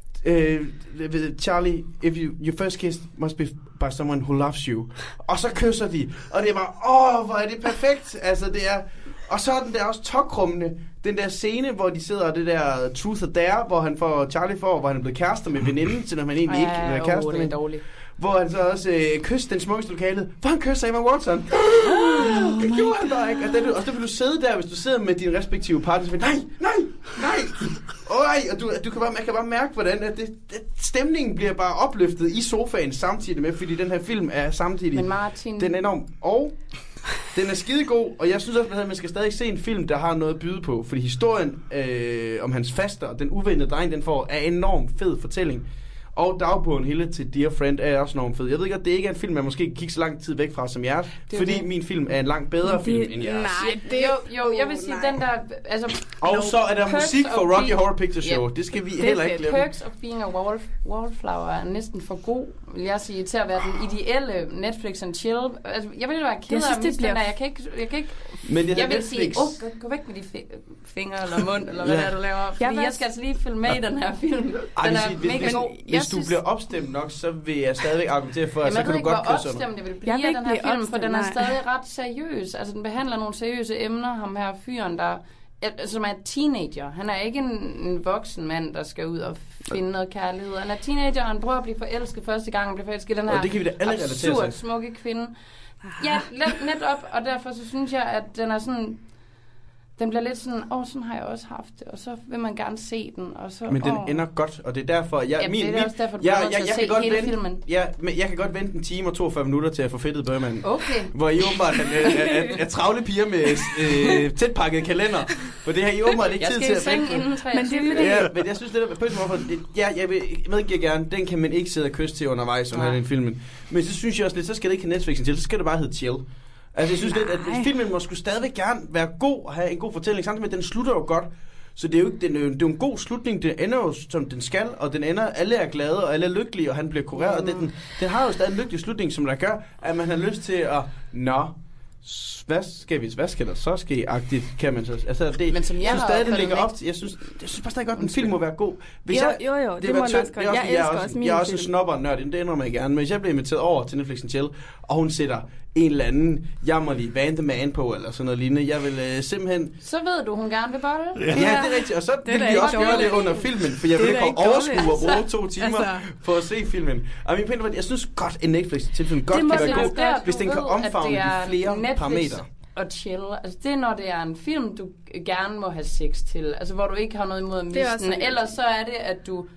Speaker 2: Charlie, if your first kiss must be by someone who loves you. Og så kysser de, og det er bare, hvor er det perfekt. Altså det er, og så er den der også tokrummende, den der scene, hvor de sidder, det der truth or dare, hvor han er blevet kærester med veninden, selvom han egentlig ikke er kærester med.
Speaker 3: Dårligt.
Speaker 2: Hvor han så også kysser den smukkeste lokalet. Hvor han kysser Emma Watson. Det gjorde han bare ikke. Og så vil du sidde der, hvis du sidder med din respektive partner, så nej. Og man kan bare mærke, hvordan at stemningen bliver bare opløftet i sofaen samtidig med, fordi den her film er samtidig.
Speaker 3: Men Martin...
Speaker 2: Den er enorm. Og den er skidegod, og jeg synes også, at man skal stadig se en film, der har noget at byde på. Fordi historien om hans faster og den uventede dreng, den får, er en enormt fed fortælling. Og dagbogen Hille til Dear Friend er også enormt fed. Jeg ved ikke, at det ikke er en film, man måske kigge så lang tid væk fra som jeres, fordi min film er en langt bedre film end jeres.
Speaker 3: Nej, det jo, jeg vil sige, den der... Altså,
Speaker 2: og så er der musik for Rocky Horror Picture Show. Det skal vi heller ikke glemme.
Speaker 3: Perks of Being a Wallflower er næsten for god, vil jeg sige, til at være den ideelle Netflix and chill. Altså, jeg vil være ked af at miste den der. Jeg kan ikke...
Speaker 2: Men det
Speaker 3: jeg vil
Speaker 2: Netflix.
Speaker 3: sige, gå væk med de fingre eller mund, eller hvad du laver. Fordi jeg skal altså lige følge med i den her film. Den er mega god.
Speaker 2: Hvis du bliver opstemt nok, så vil jeg stadigvæk argumentere for, at så kan du godt kysse
Speaker 3: sådan. Jeg ved ikke, hvor opstemt det vil blive af den her film, for den er stadig ret seriøs. Altså, den behandler nogle seriøse emner. Ham her fyren, som er teenager. Han er ikke en voksen mand, der skal ud og finde noget kærlighed. Han er teenager, og han prøver at blive forelsket første gang. Han bliver forelsket i den her absurd smukke kvinde. Ja, netop, og derfor så synes jeg, at den er sådan... Den bliver lidt sådan, sådan har jeg også haft det, og så vil man gerne se den, og så...
Speaker 2: Men den ender godt, og det er derfor...
Speaker 3: det er også derfor, du bliver nødt til at se hele filmen.
Speaker 2: Ja, men jeg kan godt vente en time og 42 minutter til at få fedtet Bergman.
Speaker 3: Okay.
Speaker 2: Hvor I åbenbart er travle piger med tætpakkede kalender. For det har I åbenbart ikke tid til at vente.
Speaker 3: Inden 23.
Speaker 2: Men jeg synes, det der på en måde... Jeg medgiver gerne, den kan man ikke sidde og kysse til undervejs, som den filmen. Men så synes jeg også lidt, så skal det ikke have Netflixen til, så skal det bare hedde chill. Altså, jeg synes lidt, at filmen må skulle stadigvæk gerne være god og have en god fortælling, samtidig med, at den slutter jo godt. Så det er jo ikke, det er jo en god slutning. Den ender jo, som den skal, og den ender, alle er glade, og alle er lykkelige, og han bliver kureret. Og den har jo stadig en lykkelig slutning, som der gør, at man har lyst til at, hvad skal der så ske-agtigt, kan man så... Altså, det,
Speaker 3: men som jeg synes
Speaker 2: stadig, den ligger op til... Jeg synes bare stadig godt, at en film må være god. Hvis
Speaker 4: jo, det må også godt. Jeg elsker også min film.
Speaker 2: Jeg er også en snobber-nørd, det indrømmer jeg gerne, men hvis jeg bliver inviteret over til Netflix and Chill, og hun sætter en eller anden jammerlig Van the Man på, eller sådan noget lignende, jeg vil simpelthen...
Speaker 3: Så ved du, hun gerne vil bolle.
Speaker 2: Ja, det er rigtigt, og så vil vi også gøre det under filmen, for jeg vil ikke overskue og bruge 2 timer på at se filmen. Og min pointe var, jeg synes godt, en Netflix-film godt kan være god, hvis den kan omfavne flere parametre.
Speaker 3: Og chill. Altså det er, når det er en film, du gerne må have sex til. Altså hvor du ikke har noget imod at miste den. Ellers så er det, at du...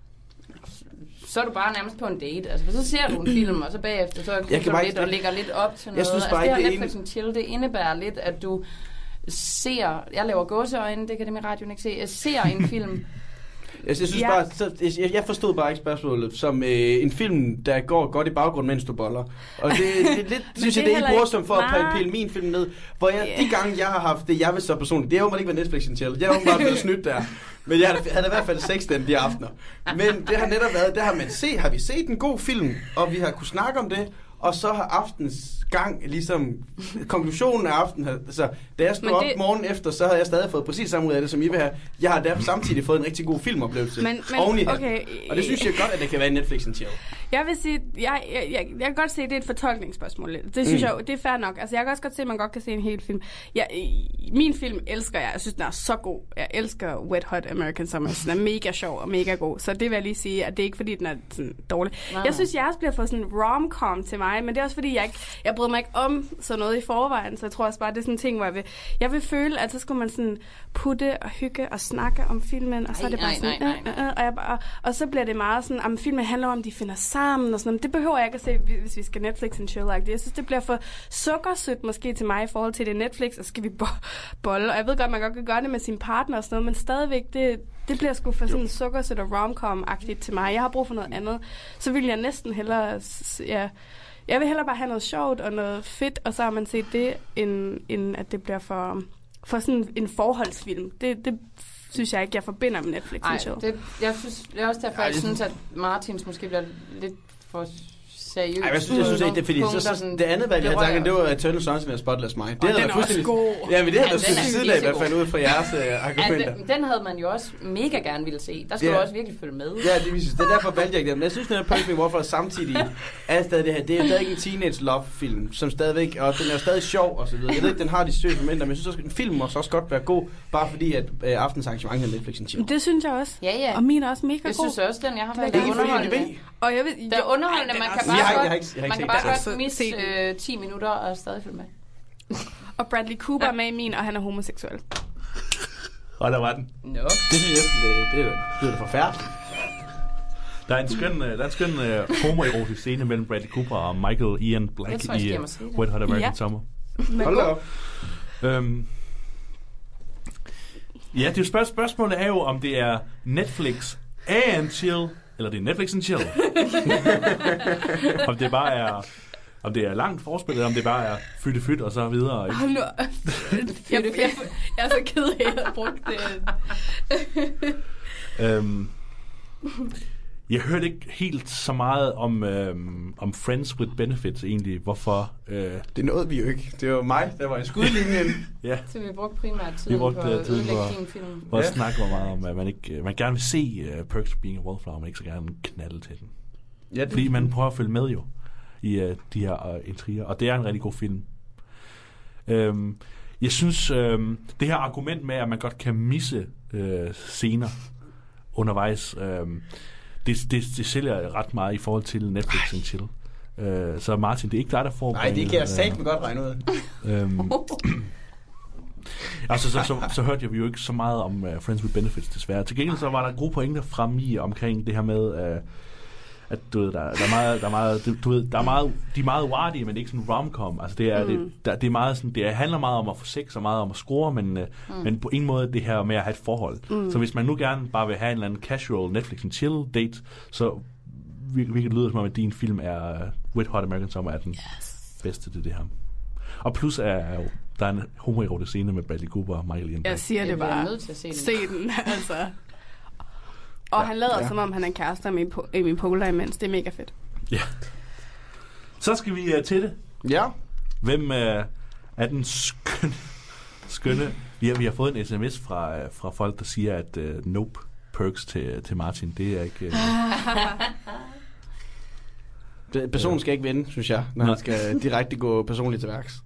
Speaker 3: Så er du bare nærmest på en date. Altså, for så ser du en film, og så bagefter så du lidt og lægger lidt op til noget.
Speaker 2: Jeg synes bare
Speaker 3: altså, det her Netflix and chill, det indebærer lidt, at du ser... Jeg laver gåseøjne, det kan dem i radioen ikke se. Jeg ser en film...
Speaker 2: Jeg synes bare, jeg forstod bare ikke spørgsmålet som en film, der går godt i baggrunden, mens du boller. Og det lidt, synes jeg, det er ikke morsomt for at pille min film ned. Hvor de gange, jeg har haft det, jeg vil så personligt, det har jo ikke været Netflix and Chill. Jeg har jo bare blevet snydt der. Men jeg havde i hvert fald sex de aftener. Men det har netop været, har vi set en god film, og vi har kunne snakke om det. Og så har aftens gang, ligesom konklusionen af aftenen, altså da jeg stod op morgen efter, så havde jeg stadig fået præcis samme ud af det, som I vil have. Jeg har derfor samtidig fået en rigtig god filmoplevelse oven i okay. Og det synes jeg godt, at det kan være en Netflix and chill.
Speaker 4: Jeg vil sige, jeg kan godt se, at det er et fortolkningsspørgsmål. Det synes jeg, det er fair nok. Altså jeg kan også godt se, at man godt kan se en hel film. Min film elsker jeg. Jeg synes, den er så god. Jeg elsker Wet Hot American Summer. Den er mega sjov og mega god. Så det vil jeg lige sige, at det er ikke fordi, den er sådan dårlig. Jeg synes, jeg også bliver for sådan en rom-com til mig, men det er også fordi, jeg bryder mig ikke om sådan noget i forvejen, så jeg tror også bare, det er sådan en ting, hvor jeg vil føle, at så skulle man sådan putte og hygge og snakke om filmen, og så er det bare sådan, og så bliver det meget sådan, om filmen handler om, de finder sammen og sådan noget. Det behøver jeg ikke at se, hvis vi skal Netflix and chill. Jeg synes, det bliver for sukkersødt måske til mig i forhold til det Netflix, og skal vi bolle. Og jeg ved godt, man godt kan gøre det med sin partner og sådan noget, men stadigvæk, det bliver sgu for sådan sukkersødt og rom-com-agtigt til mig. Jeg har brug for noget andet. Så vil jeg næsten hellere Jeg vil hellere bare have noget sjovt og noget fedt, og så har man set det, end at det bliver for sådan en forholdsfilm. Det synes jeg ikke, jeg forbinder med Netflix.
Speaker 3: Nej, det er også derfor, jeg synes, at Martins måske bliver lidt for seriøst.
Speaker 2: Jeg synes ikke, det er fordi, så det andet valg, jeg havde tanken, det var Eternal Sunshine af Spotless Mind. Det
Speaker 4: den er også god.
Speaker 2: Ja, men det havde været siden af, i hvert fald ud fra jeres argumenter.
Speaker 3: Den havde man jo også mega gerne ville se. Der skulle du også virkelig følge med.
Speaker 2: Ja, det er derfor valgte jeg ikke det. Men jeg synes, den er Perfect Warfare samtidig er stadig det her. Det er stadig en teenage love-film, som stadigvæk, og den er stadig sjov og så videre. Jeg ved ikke, den har de seriøse momenter, men jeg synes også, en film må også godt være god, bare fordi at aftens arrangement hedder Netflix en time.
Speaker 4: Det synes jeg også.
Speaker 3: Ja.
Speaker 4: Og min er også mega god.
Speaker 3: Jeg synes også, den jeg har valgt
Speaker 2: ikke
Speaker 3: underholdende.
Speaker 4: Og jeg ved,
Speaker 3: det er underholdende, man kan bare godt misse 10 minutter og stadig følge med.
Speaker 4: Og Bradley Cooper er med i min, og han er homoseksuel.
Speaker 1: Og der var den.
Speaker 3: No.
Speaker 2: Det synes jeg, det er da forfærdeligt.
Speaker 1: Der er en skøn homoerotisk scene mellem Bradley Cooper og Michael Ian Black i Wet Hot American Summer.
Speaker 2: Hold da op.
Speaker 1: Ja, det er spørgsmålet er jo, om det er Netflix and chill, eller det er Netflix and chill. Om det bare er... Om det er langt forspillet, om det bare er fyt og så videre. Ikke?
Speaker 4: Jeg er så ked af, at jeg har brugt det.
Speaker 1: Jeg hørte ikke helt så meget om Friends with Benefits egentlig. Hvorfor?
Speaker 2: Det nåede vi jo ikke. Det var mig, der var i skudlinjen.
Speaker 3: Ja. Så vi brugte primært tiden på at ødelægge din film.
Speaker 1: Hvor jeg snakker meget om, at man gerne vil se Perks of Being a Wallflower, men ikke så gerne knalde til den. Ja, fordi man prøver at følge med jo i de her intriger, og det er en rigtig god film. Jeg synes, det her argument med, at man godt kan misse scener undervejs, det sælger ret meget i forhold til Netflix and chill. Så Martin, det er ikke dig, der får...
Speaker 2: Nej, det kan jeg satme godt regne ud.
Speaker 1: Altså, så hørte vi jo ikke så meget om Friends with Benefits, desværre. Til gengæld så var der gode pointer frem i omkring det her med... at du ved, der er meget, de er meget warty, men ikke sådan rom-com. Altså det er meget sådan, det handler meget om at få sex og meget om at score, men på en måde det her med at have et forhold. Så hvis man nu gerne bare vil have en eller anden casual Netflix and chill date, så virkelig lyder det som om, at din film er Wet Hot American Summer er den bedste til det her. Og plus er jo, der er en homoerotisk scene med Bradley Cooper og Michael Ian Black.
Speaker 4: Jeg siger det bare.
Speaker 3: Nødt til at
Speaker 4: se den, altså. Og han lader som om, han er kærester med Amy Poehler imens. Det er mega fedt.
Speaker 1: Ja. Så skal vi til det.
Speaker 2: Ja.
Speaker 1: Hvem er den skønne... Vi har fået en sms fra folk, der siger, at nope perks til Martin. Det er ikke...
Speaker 2: Personen skal ikke vinde, synes jeg, når han skal direkte gå personligt til værks.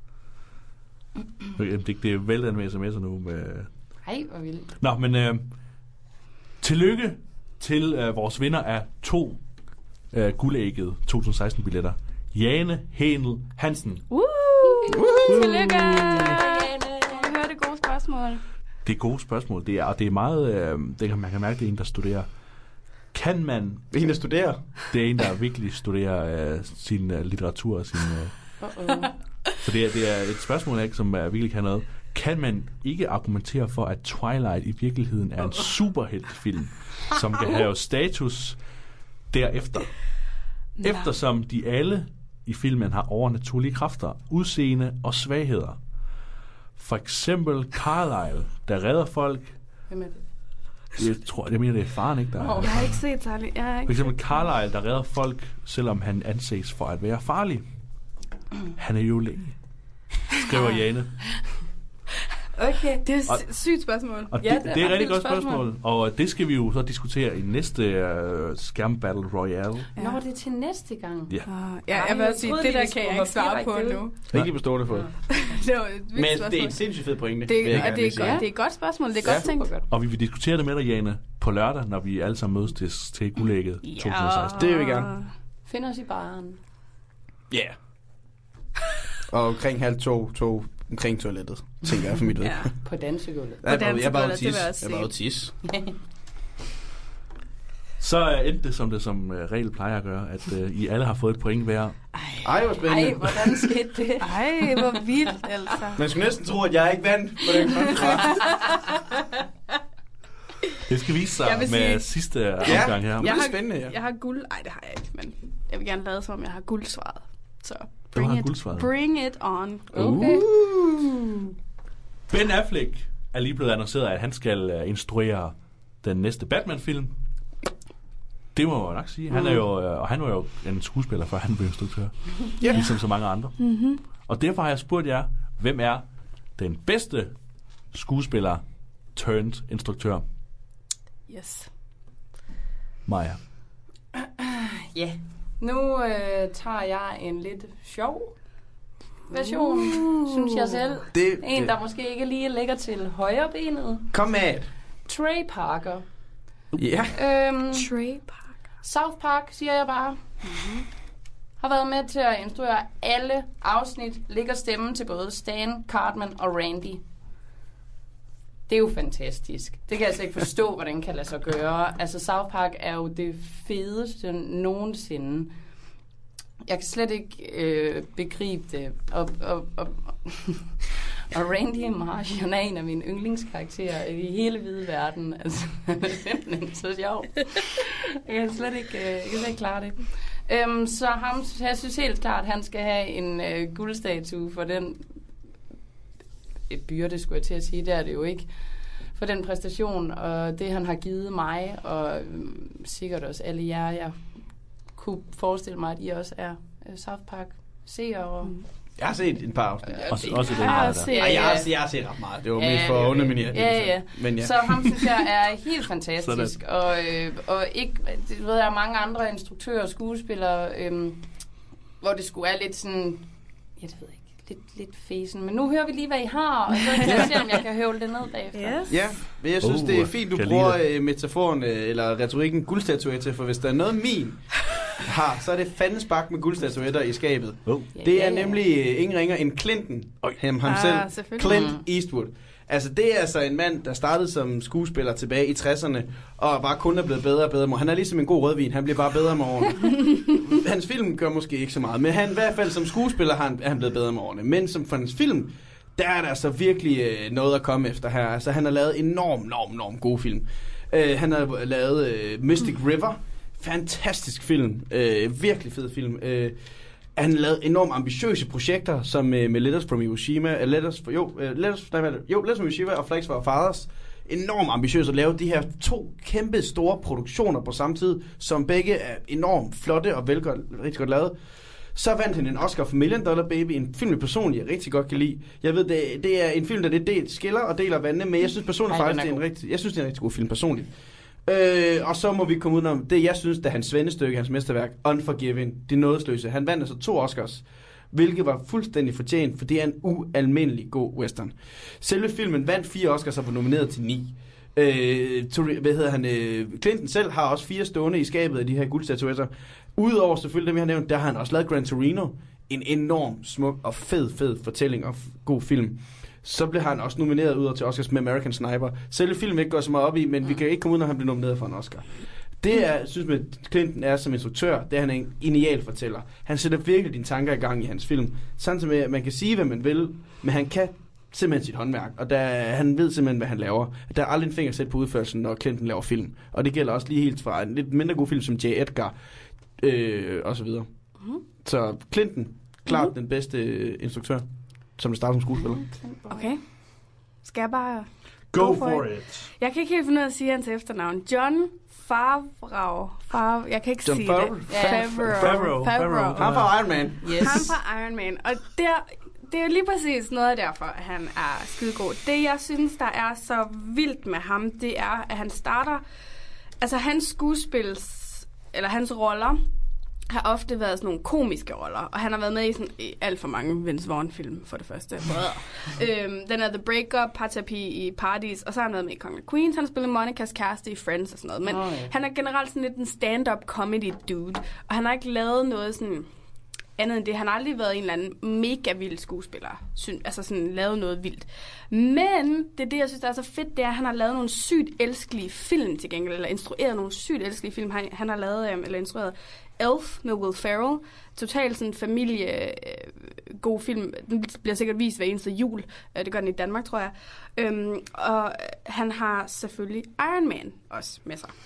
Speaker 1: Det er vældig med sms'er nu.
Speaker 3: Hej, hvor vildt.
Speaker 1: Nå, men... tillykke til vores vinder af 2 guldæggede 2016-billetter. Jane Hænel Hansen.
Speaker 4: Tillykke! Jeg hørte gode spørgsmål.
Speaker 1: Det er gode spørgsmål. Det er meget... man kan mærke, det er en, der studerer. Kan man...
Speaker 2: En, der studerer?
Speaker 1: Det er en, der virkelig studerer sin litteratur og sin... Så det er et spørgsmål, ikke, som virkelig kan noget. Kan man ikke argumentere for, at Twilight i virkeligheden er en superheltfilm, som kan have status derefter? Eftersom de alle i filmen har overnaturlige kræfter, udseende og svagheder. For eksempel Carlisle, der redder folk.
Speaker 3: Hvem er det?
Speaker 1: Jeg mener, det er faren, ikke? Der
Speaker 4: jeg har ikke set Charlie.
Speaker 1: For eksempel Carlisle, der redder folk, selvom han anses for at være farlig. Han er jo læge, skriver Jane.
Speaker 4: Okay, det er et sygt spørgsmål.
Speaker 1: Og det er et rigtig godt spørgsmål, og det skal vi jo så diskutere i næste Skærm-Battle Royale.
Speaker 3: Ja. Når det er til næste gang.
Speaker 1: Ja.
Speaker 4: Jeg vil også sige, det der kan jeg ikke svare på nu.
Speaker 2: Ikke lige på stående fod. Men det er et sindssygt fedt pointe.
Speaker 4: Det er et godt spørgsmål, det er godt tænkt.
Speaker 1: Og vi vil diskutere det med dig, Jane, på lørdag, når vi alle sammen mødes til guldægget 2016.
Speaker 2: Det vil vi gerne.
Speaker 3: Find os i baren.
Speaker 2: Ja. Yeah. Og omkring 1:30 omkring toilettet, tænker jeg for mit ved.
Speaker 3: Ja, på dansegulvet.
Speaker 2: Jeg er bare autist.
Speaker 1: Så endte det, som regel plejer at gøre, at I alle har fået et point hver.
Speaker 2: Ej, hvor spændende.
Speaker 3: Ej, hvordan skete det?
Speaker 4: Ej, hvor vildt, altså.
Speaker 2: Man skulle næsten tro, at jeg ikke vandt på den kontra.
Speaker 1: Det skal vise sig med sidste omgang her.
Speaker 2: Det er spændende, ja.
Speaker 4: Jeg har guld. Ej, det har jeg ikke, men... jeg vil gerne lade som om, jeg har guldsvaret. Så
Speaker 1: guldsvaret.
Speaker 4: Bring it on.
Speaker 3: Okay.
Speaker 1: Ben Affleck er lige blevet annonceret, at han skal instruere den næste Batman-film. Det må jeg nok sige. Han var jo en skuespiller, før han blev instruktør.
Speaker 2: Ja.
Speaker 1: Ligesom så mange andre.
Speaker 4: Mm-hmm.
Speaker 1: Og derfor har jeg spurgt jer, hvem er den bedste skuespiller turned instruktør?
Speaker 4: Yes.
Speaker 1: Maja.
Speaker 3: Ja. Nu tager jeg en lidt sjov version, synes jeg selv. En, der måske ikke lige ligger til højre benet.
Speaker 2: Kom med.
Speaker 3: Trey Parker.
Speaker 2: Ja.
Speaker 4: Trey Parker.
Speaker 3: South Park, siger jeg bare. Mm-hmm. Har været med til at instruere alle afsnit, ligger stemmen til både Stan, Cartman og Randy. Det er jo fantastisk. Det kan jeg altså ikke forstå, hvordan det kan lade sig gøre. Altså, South Park er jo det fedeste nogensinde. Jeg kan slet ikke begribe det. Og Randy Marsh, han er en af mine yndlingskarakterer i hele hvide verden. Altså, han er simpelthen så sjov. Jeg kan slet ikke klare det. Så jeg synes helt klart, at han skal have en guldstatue for den byrde, skulle jeg til at sige. Det er det jo ikke. For den præstation, og det han har givet mig, og sikkert også alle jer, jeg kunne forestille mig, at I også er South Park seere.
Speaker 2: Jeg har set et par afsnit.
Speaker 1: Også den der.
Speaker 2: Jeg har set ret meget. Det var mest for at underminere det.
Speaker 3: Ja.
Speaker 2: Men ja.
Speaker 3: Så ham synes jeg er helt fantastisk. Og ikke, det ved jeg, mange andre instruktører og skuespillere, hvor det skulle være lidt sådan, det ved jeg ikke, lidt fesen. Men nu hører vi lige, hvad I har, og så kan jeg se, om jeg kan høvle det ned bagefter.
Speaker 4: Yes.
Speaker 2: Ja, men jeg synes, det er fint, du bruger metaforen, eller retorikken guldstatuetter, for hvis der er noget min har, så er det fandens bak med guldstatuetter i skabet. Det er nemlig ingen ringer end Clinton, ham selv, Clint Eastwood. Altså, det er altså en mand, der startede som skuespiller tilbage i 60'erne, og bare kun er blevet bedre og bedre. Han er ligesom en god rødvin, han bliver bare bedre med årene. Hans film gør måske ikke så meget, men han, i hvert fald som skuespiller er han blevet bedre med årene. Men som for hans film, der er der altså virkelig noget at komme efter her. Altså, han har lavet enormt gode film. Han har lavet Mystic River, fantastisk film, virkelig fed film. Han har lavet enormt ambitiøse projekter, som med Letters from Iwo Jima, Letters from Iwo Jima og Flags for Our Fathers. Enormt ambitiøst at lave de her 2 kæmpe store produktioner på samme tid, som begge er enormt flotte og rigtig godt lavet. Så vandt han en Oscar for $1 Million Baby, en film, jeg personligt rigtig godt kan lide. Jeg ved, det er en film, der det skiller og deler vandene, men jeg synes personligt faktisk, det er en rigtig god film personligt. Og så må vi komme ud om det, jeg synes, det er hans svendestykke, hans mesterværk, Unforgiven, Det nådesløse. Han vandt altså 2 Oscars, hvilket var fuldstændig fortjent, for det er en ualmindelig god western. Selve filmen vandt 4 Oscars og var nomineret til 9. Clinton selv har også 4 stående i skabet af de her guldstatuetter. Udover selvfølgelig dem, jeg har nævnt, der har han også lavet Gran Torino. En enorm smuk og fed fortælling og god film. Så blev han også nomineret ud til Oscars med American Sniper. Selve filmen ikke går så meget op i, men vi kan ikke komme ud, når han bliver nomineret for en Oscar. Det er, synes jeg, Clinton er som instruktør, det er han en genial fortæller. Han sætter virkelig dine tanker i gang i hans film. Sådan at man kan sige, hvad man vil, men han kan simpelthen sit håndværk, og han ved simpelthen, hvad han laver. Der er aldrig en finger sæt på udførelsen, når Clinton laver film. Og det gælder også lige helt fra en lidt mindre god film som J. Edgar, og så videre. Så Clinton, klart den bedste instruktør, som det starter som skuespiller.
Speaker 4: Okay. Skal jeg bare...
Speaker 1: Go for it.
Speaker 4: Jeg kan ikke helt finde ud af at sige hans efternavn. John Favreau. Jeg kan ikke sige det.
Speaker 2: Favreau. Han fra Iron Man.
Speaker 3: Yes.
Speaker 4: Han fra Iron Man. Og det er jo lige præcis noget derfor, at han er skidegod. Det, jeg synes, der er så vildt med ham, det er, at han starter... Altså, hans eller hans roller har ofte været sådan nogle komiske roller, og han har været med i alt for mange Vince Vaughn-film, for det første. Den er The Breakup, Parterapi i Paradis, og så har han været med i Kong of Queens. Han har spillet Monikas kæreste i Friends og sådan noget. Men han er generelt sådan lidt en stand-up comedy dude, og han har ikke lavet noget sådan andet end det. Han har aldrig været en eller anden mega vild skuespiller. Altså sådan lavet noget vildt. Men det jeg synes, der er så fedt, det er, at han har lavet nogle sygt elskelige film til gengæld, eller instrueret nogle sygt elskelige film. Han har lavet, eller instrueret Elf med Will Ferrell. Totalt sådan familie god film. Den bliver sikkert vist hver eneste jul. Det gør den i Danmark, tror jeg. Og han har selvfølgelig Iron Man også med sig.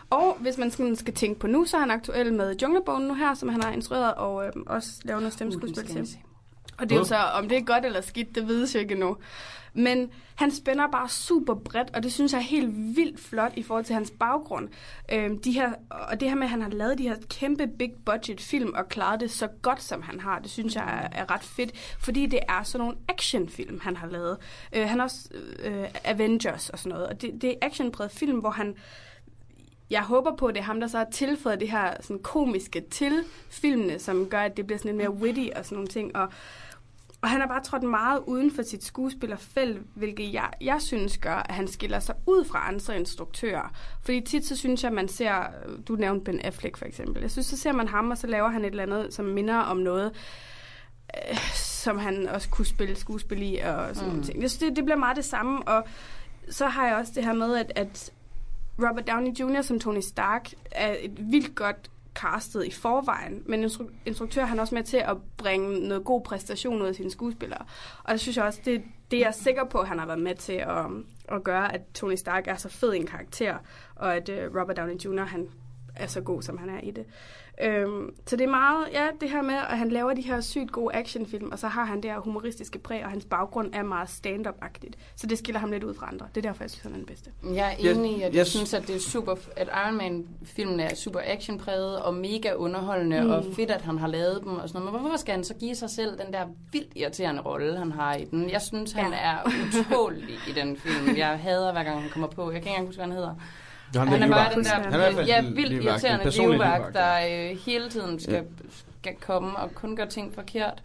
Speaker 4: Og hvis man skal tænke på nu, så er han aktuel med Junglebogen nu her, som han har instrueret og også lavet noget stemmeskuespil til. Og det er jo så, om det er godt eller skidt, det vides jo ikke endnu. Men han spænder bare super bredt, og det synes jeg er helt vildt flot i forhold til hans baggrund. Det her med, at han har lavet de her kæmpe big budget film og klaret det så godt, som han har, det synes jeg er ret fedt, fordi det er sådan nogle actionfilm, han har lavet. Han har også Avengers og sådan noget, og det er actionpræget film, hvor han... Jeg håber på, at det er ham, der så har tilføjet det her sådan komiske til filmene, som gør, at det bliver sådan lidt mere witty og sådan nogle ting, og han har bare trådt meget uden for sit skuespillerfelt, hvilket jeg synes gør, at han skiller sig ud fra andre instruktører. Fordi tit så synes jeg, at man ser, du nævnte Ben Affleck for eksempel, jeg synes, så ser man ham, og så laver han et eller andet, som minder om noget, som han også kunne spille skuespil i og sådan nogle ting. Jeg synes, det bliver meget det samme, og så har jeg også det her med, at Robert Downey Jr. som Tony Stark er et vildt godt castet i forvejen, men instruktør han er også med til at bringe noget god præstation ud af sine skuespillere. Og det synes jeg også, det jeg er sikker på, at han har været med til at gøre, at Tony Stark er så fed en karakter, og at Robert Downey Jr. han er så god, som han er i det. Så det er meget, det her med, at han laver de her sygt gode actionfilm, og så har han det her humoristiske præg, og hans baggrund er meget stand-up-agtigt. Så det skiller ham lidt ud fra andre. Det er derfor, jeg synes, han er den bedste.
Speaker 3: Jeg er enig i, at jeg synes, at det er super, at Iron Man-filmen er super actionpræget og mega underholdende, og fedt, at han har lavet dem og sådan noget. Men hvorfor skal han så give sig selv den der vildt irriterende rolle, han har i den? Jeg synes, han er utrolig i den film. Jeg hader, hver gang han kommer på. Jeg kan ikke engang huske, hvad han hedder.
Speaker 2: Han er
Speaker 3: bare den der vildt irriterende livvagt, der hele tiden skal komme og kun gøre ting forkert.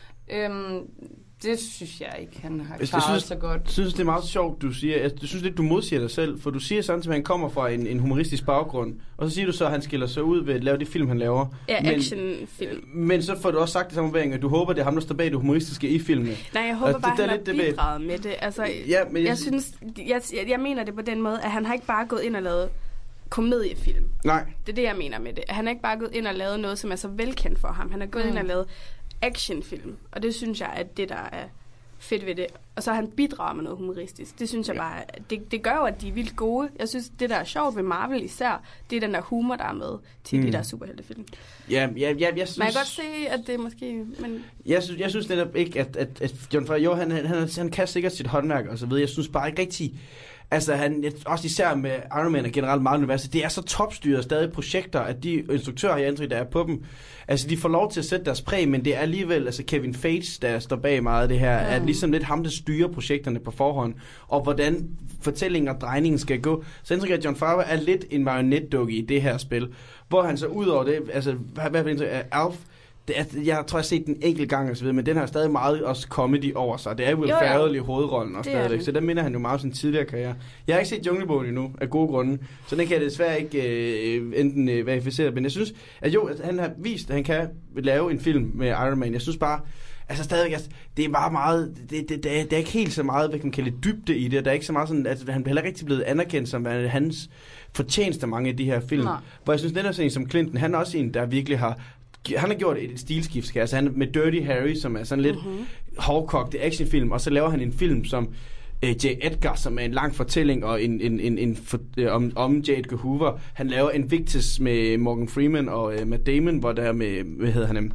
Speaker 3: Det synes jeg ikke, han har klaret så godt. Jeg synes,
Speaker 2: det er meget sjovt, du siger. Jeg synes lidt, du modsiger dig selv, for du siger sådan, at han kommer fra en humoristisk baggrund, og så siger du så, at han skiller sig ud ved at lave det film, han laver.
Speaker 4: Ja, actionfilm. Men
Speaker 2: så får du også sagt i samme at du håber, det er ham, der står bag det humoristiske i filmene.
Speaker 4: Nej, jeg håber bare, han har bidraget med det. Altså, jeg mener det på den måde, at han har ikke bare gået ind og lavet komediefilm.
Speaker 2: Nej.
Speaker 4: Det er det, jeg mener med det. Han har ikke bare gået ind og lavet noget, som er så velkendt for ham. Han har gået ind og lavet actionfilm, og det synes jeg, at det, der er fedt ved det. Og så har han bidraget med noget humoristisk. Det synes jeg bare, det gør jo, at de er vildt gode. Jeg synes, det, der er sjovt ved Marvel især, det er den der humor, der er med til de der superheltefilm.
Speaker 2: Jeg synes...
Speaker 4: Man kan godt se, at det måske... Men...
Speaker 2: Jeg synes netop ikke, at Jon Favreau, han kan sikkert sit håndværk og så videre. Jeg synes bare ikke rigtig... Altså, også især med Iron Man og generelt meget universet, det er så topstyret stadig projekter, at de instruktører, jeg indtryk, der er på dem, altså, de får lov til at sætte deres præg, men det er alligevel, altså Kevin Feige, der står bag meget af det her, er ligesom lidt ham, der styrer projekterne på forhånd, og hvordan fortællingen og drejningen skal gå. Så indtryk, at Jon Favreau er lidt en marionetdukke i det her spil, hvor han så ud over det, altså, hvad for indtryk af Alf, jeg tror, jeg har set den enkelt gang og så videre, men den har stadig meget også comedy over sig. Det er Will Ferrell i hovedrollen og stadigvæk, så der minder han jo meget om sin tidligere karriere. Jeg har ikke set Junglebogen endnu, af gode grunde, så den kan jeg desværre ikke enten verificere, men jeg synes, at at han har vist, at han kan lave en film med Iron Man. Jeg synes bare, altså stadigvæk, det er bare meget, det er ikke helt så meget, hvad kan man kalde dybde i det. Der er ikke så meget sådan, at han bliver heller rigtig blevet anerkendt som hans fortjeneste mange af de her film. Hvor jeg synes, den er sådan en som Clinton, han er også en, der virkelig har gjort et stilskift, altså han med Dirty Harry, som er sådan lidt hårdkogt actionfilm, og så laver han en film som J. Edgar, som er en lang fortælling og om J. Edgar Hoover. Han laver Invictus med Morgan Freeman og Matt Damon, hvor der er med, hvad hedder han?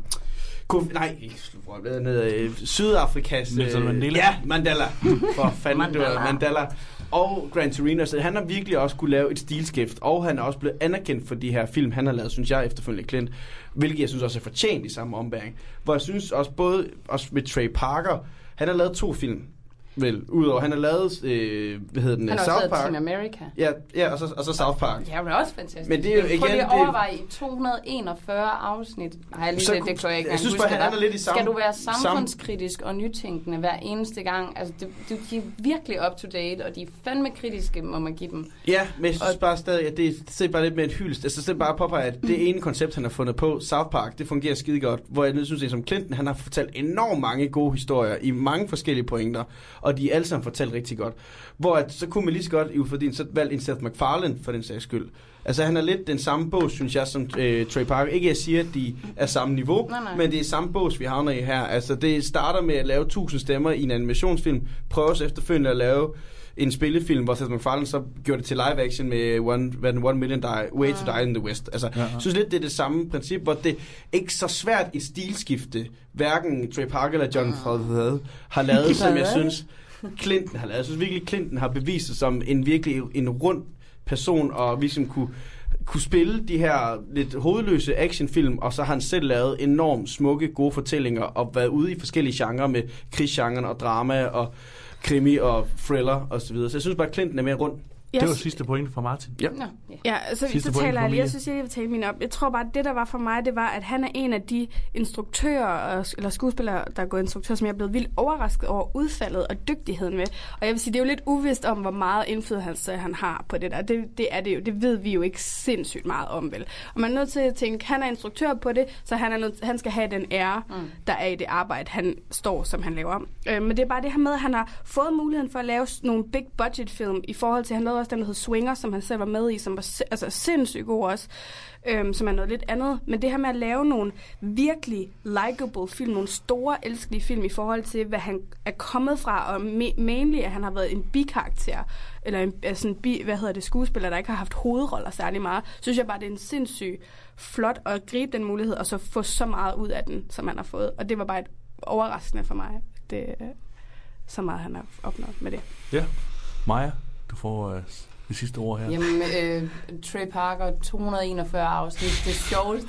Speaker 2: Sydafrikas...
Speaker 1: Mandela.
Speaker 2: Ja, Mandela. For fanden, du er Mandela. Og Gran Torino, så han har virkelig også kunne lave et stilskift, og han er også blevet anerkendt for de her film, han har lavet, synes jeg, efterfølgende Clint, hvilket jeg synes også er fortjent i samme ombæring. Hvor jeg synes også, både også med Trey Parker, han har lavet 2 film, vel, udover han har lavet, hvad hedder den, South Park.
Speaker 3: Team America.
Speaker 2: Ja, og så South Park.
Speaker 3: Ja, det er også fantastisk.
Speaker 2: Men det er jo igen...
Speaker 3: Prøv lige at overveje i 241 afsnit. Nej, det tror jeg ikke engang.
Speaker 2: Jeg synes bare, han er lidt i samme...
Speaker 3: Skal du være samfundskritisk og nytænkende hver eneste gang? Altså, de er virkelig up to date, og de er fandme kritiske, må man give dem.
Speaker 2: Ja, men jeg synes bare stadig, at det er bare lidt mere et hyldest. Altså, det er bare påpeger, at det ene koncept, han har fundet på, South Park, det fungerer skide godt. Hvor jeg synes, at som Clinton, han har fortalt enormt mange gode historier i mange forskellige pointer, og de er alle sammen fortalt rigtig godt. Hvor at, så kunne man lige så godt, fordi så valgte en Seth MacFarlane for den sags skyld. Altså han er lidt den samme bås, synes jeg, som Trey Parker. Ikke jeg siger, at de er samme niveau, men det er samme bås, vi havner i her. Altså det starter med at lave 1000 stemmer i en animationsfilm, prøves efterfølgende at lave en spillefilm, hvor Seth MacFarlane så gjorde det til live action med One Million Way to Die in the West. Altså, jeg synes lidt, det er det samme princip, hvor det ikke så svært et stilskifte, hverken Trey Parker eller John Favreau har lavet, som jeg synes, Clinton har lavet. Jeg synes virkelig, Clinton har bevist sig som en rund person, og vi som kunne spille de her lidt hovedløse actionfilm, og så har han selv lavet enormt smukke, gode fortællinger, og været ude i forskellige genrer med krigsgenren og drama og krimi og thriller og så videre. Så jeg synes bare, at Clinton er mere rund.
Speaker 1: Det var sidste pointe fra Martin.
Speaker 4: Ja, så taler jeg lige. Jeg synes, jeg vil tale min op. Jeg tror bare, at det, der var for mig, det var, at han er en af de instruktører eller skuespillere, der er gået instruktør, som jeg er blevet vildt overrasket over udfaldet og dygtigheden med. Og jeg vil sige, det er jo lidt uvist om, hvor meget indflydelse han har på det der. Det er det jo. Det ved vi jo ikke sindssygt meget om, vel. Og man er nødt til at tænke, han er instruktør på det, så han skal have den ære, der er i det arbejde, han står, som han laver. Men det er bare det her med, at han har fået muligheden for at lave nogle big budget film i forhold til, han lavede også den, der hed Swinger, som han selv var med i, som var sindssygt god også, som er noget lidt andet. Men det her med at lave nogle virkelig likable film, nogle store, elskelige film i forhold til, hvad han er kommet fra, og mainly, at han har været en bikarakter, eller skuespiller, der ikke har haft hovedroller særlig meget, synes jeg bare, det er en sindssygt flot at gribe den mulighed, og så få så meget ud af den, som han har fået. Og det var bare et overraskende for mig, det så meget han har opnået med det. Ja.
Speaker 1: Maja, du får det sidste ord her.
Speaker 3: Jamen, Trey Parker, 241 afsnit, det sjoveste.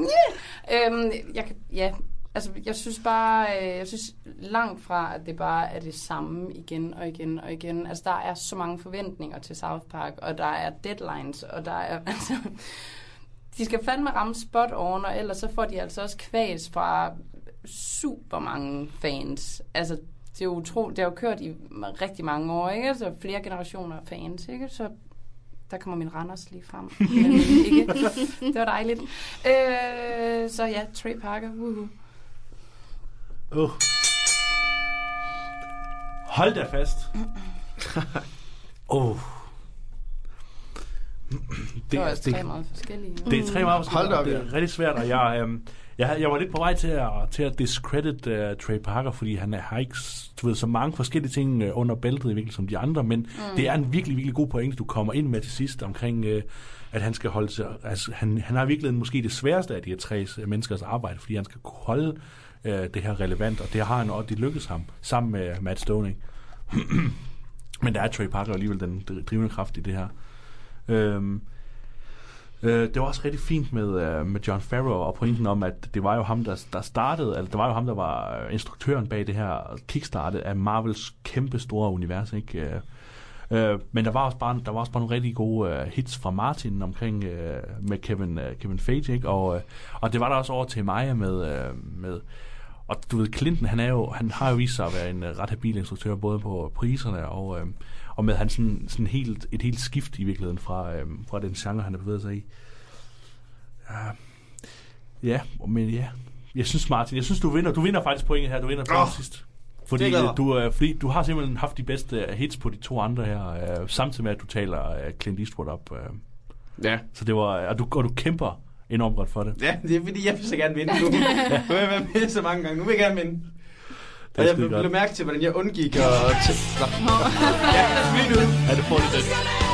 Speaker 3: Jeg synes bare, jeg synes langt fra, at det bare er det samme igen og igen og igen. Altså, der er så mange forventninger til South Park, og der er deadlines, og der er, altså, de skal fandme ramme spot on, og ellers så får de altså også kvæs fra super mange fans. Altså, det er jo det har jo kørt i rigtig mange år, ikke? Så flere generationer af fans, ikke? Så der kommer min Randers lige frem. Ikke? Det var dejligt. Så ja, Trey Parker.
Speaker 1: Hold da fast.
Speaker 3: Det er også tre meget forskellige.
Speaker 1: Det er tre meget forskellige.
Speaker 2: Hold da,
Speaker 1: det er rigtig svært, og jeg var lidt på vej til at discredit Trey Parker, fordi han har ikke så mange forskellige ting under bæltet, virkelig som de andre, men det er en virkelig, virkelig god pointe, du kommer ind med til sidst omkring, at han skal holde sig. Altså, han har virkelig måske det sværeste af de her tre menneskers arbejde, fordi han skal kunne holde det her relevant, og det har han, og det lykkedes ham, sammen med Matt Stone. Men der er Trey Parker alligevel den drivende kraft i det her. Det var også rigtig fint med Jon Favreau og pointen om, at det var jo ham, der startede, altså det var jo ham, der var instruktøren bag det her kickstartet af Marvels kæmpe store univers, ikke? Men der var også bare nogle rigtig gode hits fra Martin omkring med Kevin Feige, ikke? Og det var der også over til Maja med og du ved, Clinton, han har jo vist sig at være en ret habil instruktør, både på priserne og med han sådan et helt skift i virkeligheden fra den genre, han har bevæget sig i. Men jeg synes, Martin, du vinder faktisk pointet her, du vinder på sidst. Fordi du har simpelthen haft de bedste hits på de to andre her, samtidig med, at du taler Clint Eastwood op.
Speaker 2: Ja.
Speaker 1: Så det var, og du kæmper enormt godt for det.
Speaker 2: Ja, det er fordi, jeg vil så gerne vinde nu. Nu har jeg været med så mange gange. Nu vil jeg gerne vinde. Og jeg blev mærke til, hvordan jeg undgik at... Ja, lige nu.
Speaker 1: Ja, det får det det.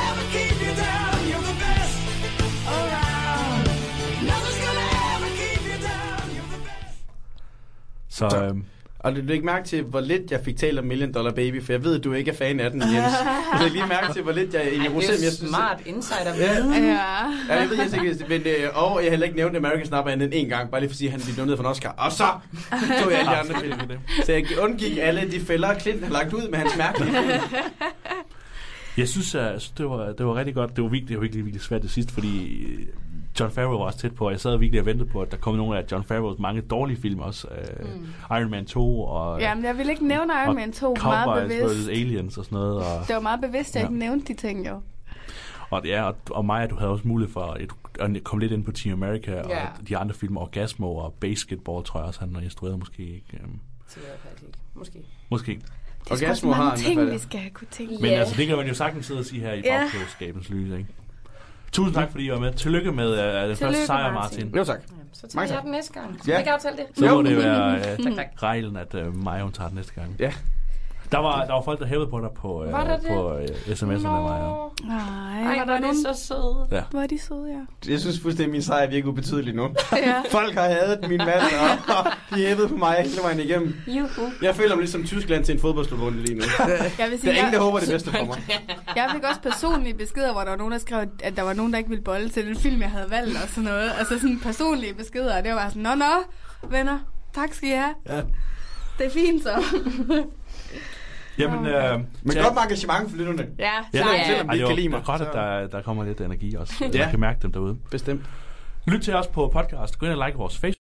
Speaker 1: Så...
Speaker 2: Og du ikke mærke til, hvor lidt jeg fik talt om $1 Million Baby, for jeg ved, at du ikke er fan af den, Jens. Jeg vil lige mærke til, hvor lidt jeg...
Speaker 3: Det er jo smart insider.
Speaker 2: Ja, jeg ved, jeg ikke, men og jeg har heller ikke nævnt American Sniper andet end en gang, bare lige for at sige, at han blev nået for en Oscar. Og så tog jeg alle de andre film med det. Så jeg undgik alle de fælder, Clinton har lagt ud med hans mærkelige film.
Speaker 1: Jeg synes, det var rigtig godt. Det var virkelig svært det sidste, fordi Jon Favreau var også tæt på, og jeg sad virkelig og ventede på, at der kom nogle af Jon Favreaus mange dårlige film også. Iron Man 2 og...
Speaker 4: Ja, men jeg vil ikke nævne Iron Man 2 meget bevidst.
Speaker 1: Cowboys vs. Aliens og sådan noget. Og,
Speaker 4: det var meget bevidst, at jeg ikke nævnte de ting, jo.
Speaker 1: Og Maja, du havde også mulighed for at komme lidt ind på Team America og de andre film, Orgasmo og Basketball, tror jeg også, han har instrueret måske. Ikke?
Speaker 3: Det ved jeg faktisk ikke.
Speaker 1: Måske.
Speaker 4: Det er også mange ting, vi skal kunne tænke.
Speaker 1: Men altså, det kan man jo sagtens sidde og sige her i bagklogskabens lys, ikke? Tusind tak, fordi I var med. Tillykke med den første sejr, Martin.
Speaker 2: Jo, tak.
Speaker 3: Så tager jeg den næste gang. Skal vi ikke aftale det?
Speaker 1: Så må det være reglen, at Maja, hun tager den næste gang.
Speaker 2: Ja.
Speaker 1: Der var folk, der hævede på dig på sms'erne. Maja.
Speaker 4: Nej,
Speaker 3: Ej, var nogen så søde.
Speaker 1: Ja.
Speaker 4: Hvor er de søde, ja.
Speaker 2: Jeg synes fuldstændig, min sejr virker ubetydelig nu.
Speaker 4: Ja.
Speaker 2: Folk har hadet min mand, og de hævede på mig hele vejen igennem.
Speaker 3: Juhu.
Speaker 2: Jeg føler mig ligesom Tyskland til en fodboldslutrunde lige nu.
Speaker 4: Jeg vil sige,
Speaker 2: Der er ingen, der håber det bedste for mig.
Speaker 4: Jeg fik også personlige beskeder, hvor der var nogen, der skrev, at der var nogen, der ikke ville bolle til den film, jeg havde valgt og sådan noget. Altså sådan personlige beskeder, og det var bare sådan, nå, venner, tak skal I have.
Speaker 2: Ja.
Speaker 4: Det er fint så.
Speaker 1: Jamen,
Speaker 2: Men godt med engagement for lytterne.
Speaker 4: Ja,
Speaker 2: Selvom de ikke kan lide mig.
Speaker 1: Godt, at der kommer lidt energi også.
Speaker 2: Ja.
Speaker 1: Man kan mærke dem derude.
Speaker 2: Bestemt.
Speaker 1: Lyt til os på podcast. Gå ind og like vores Facebook.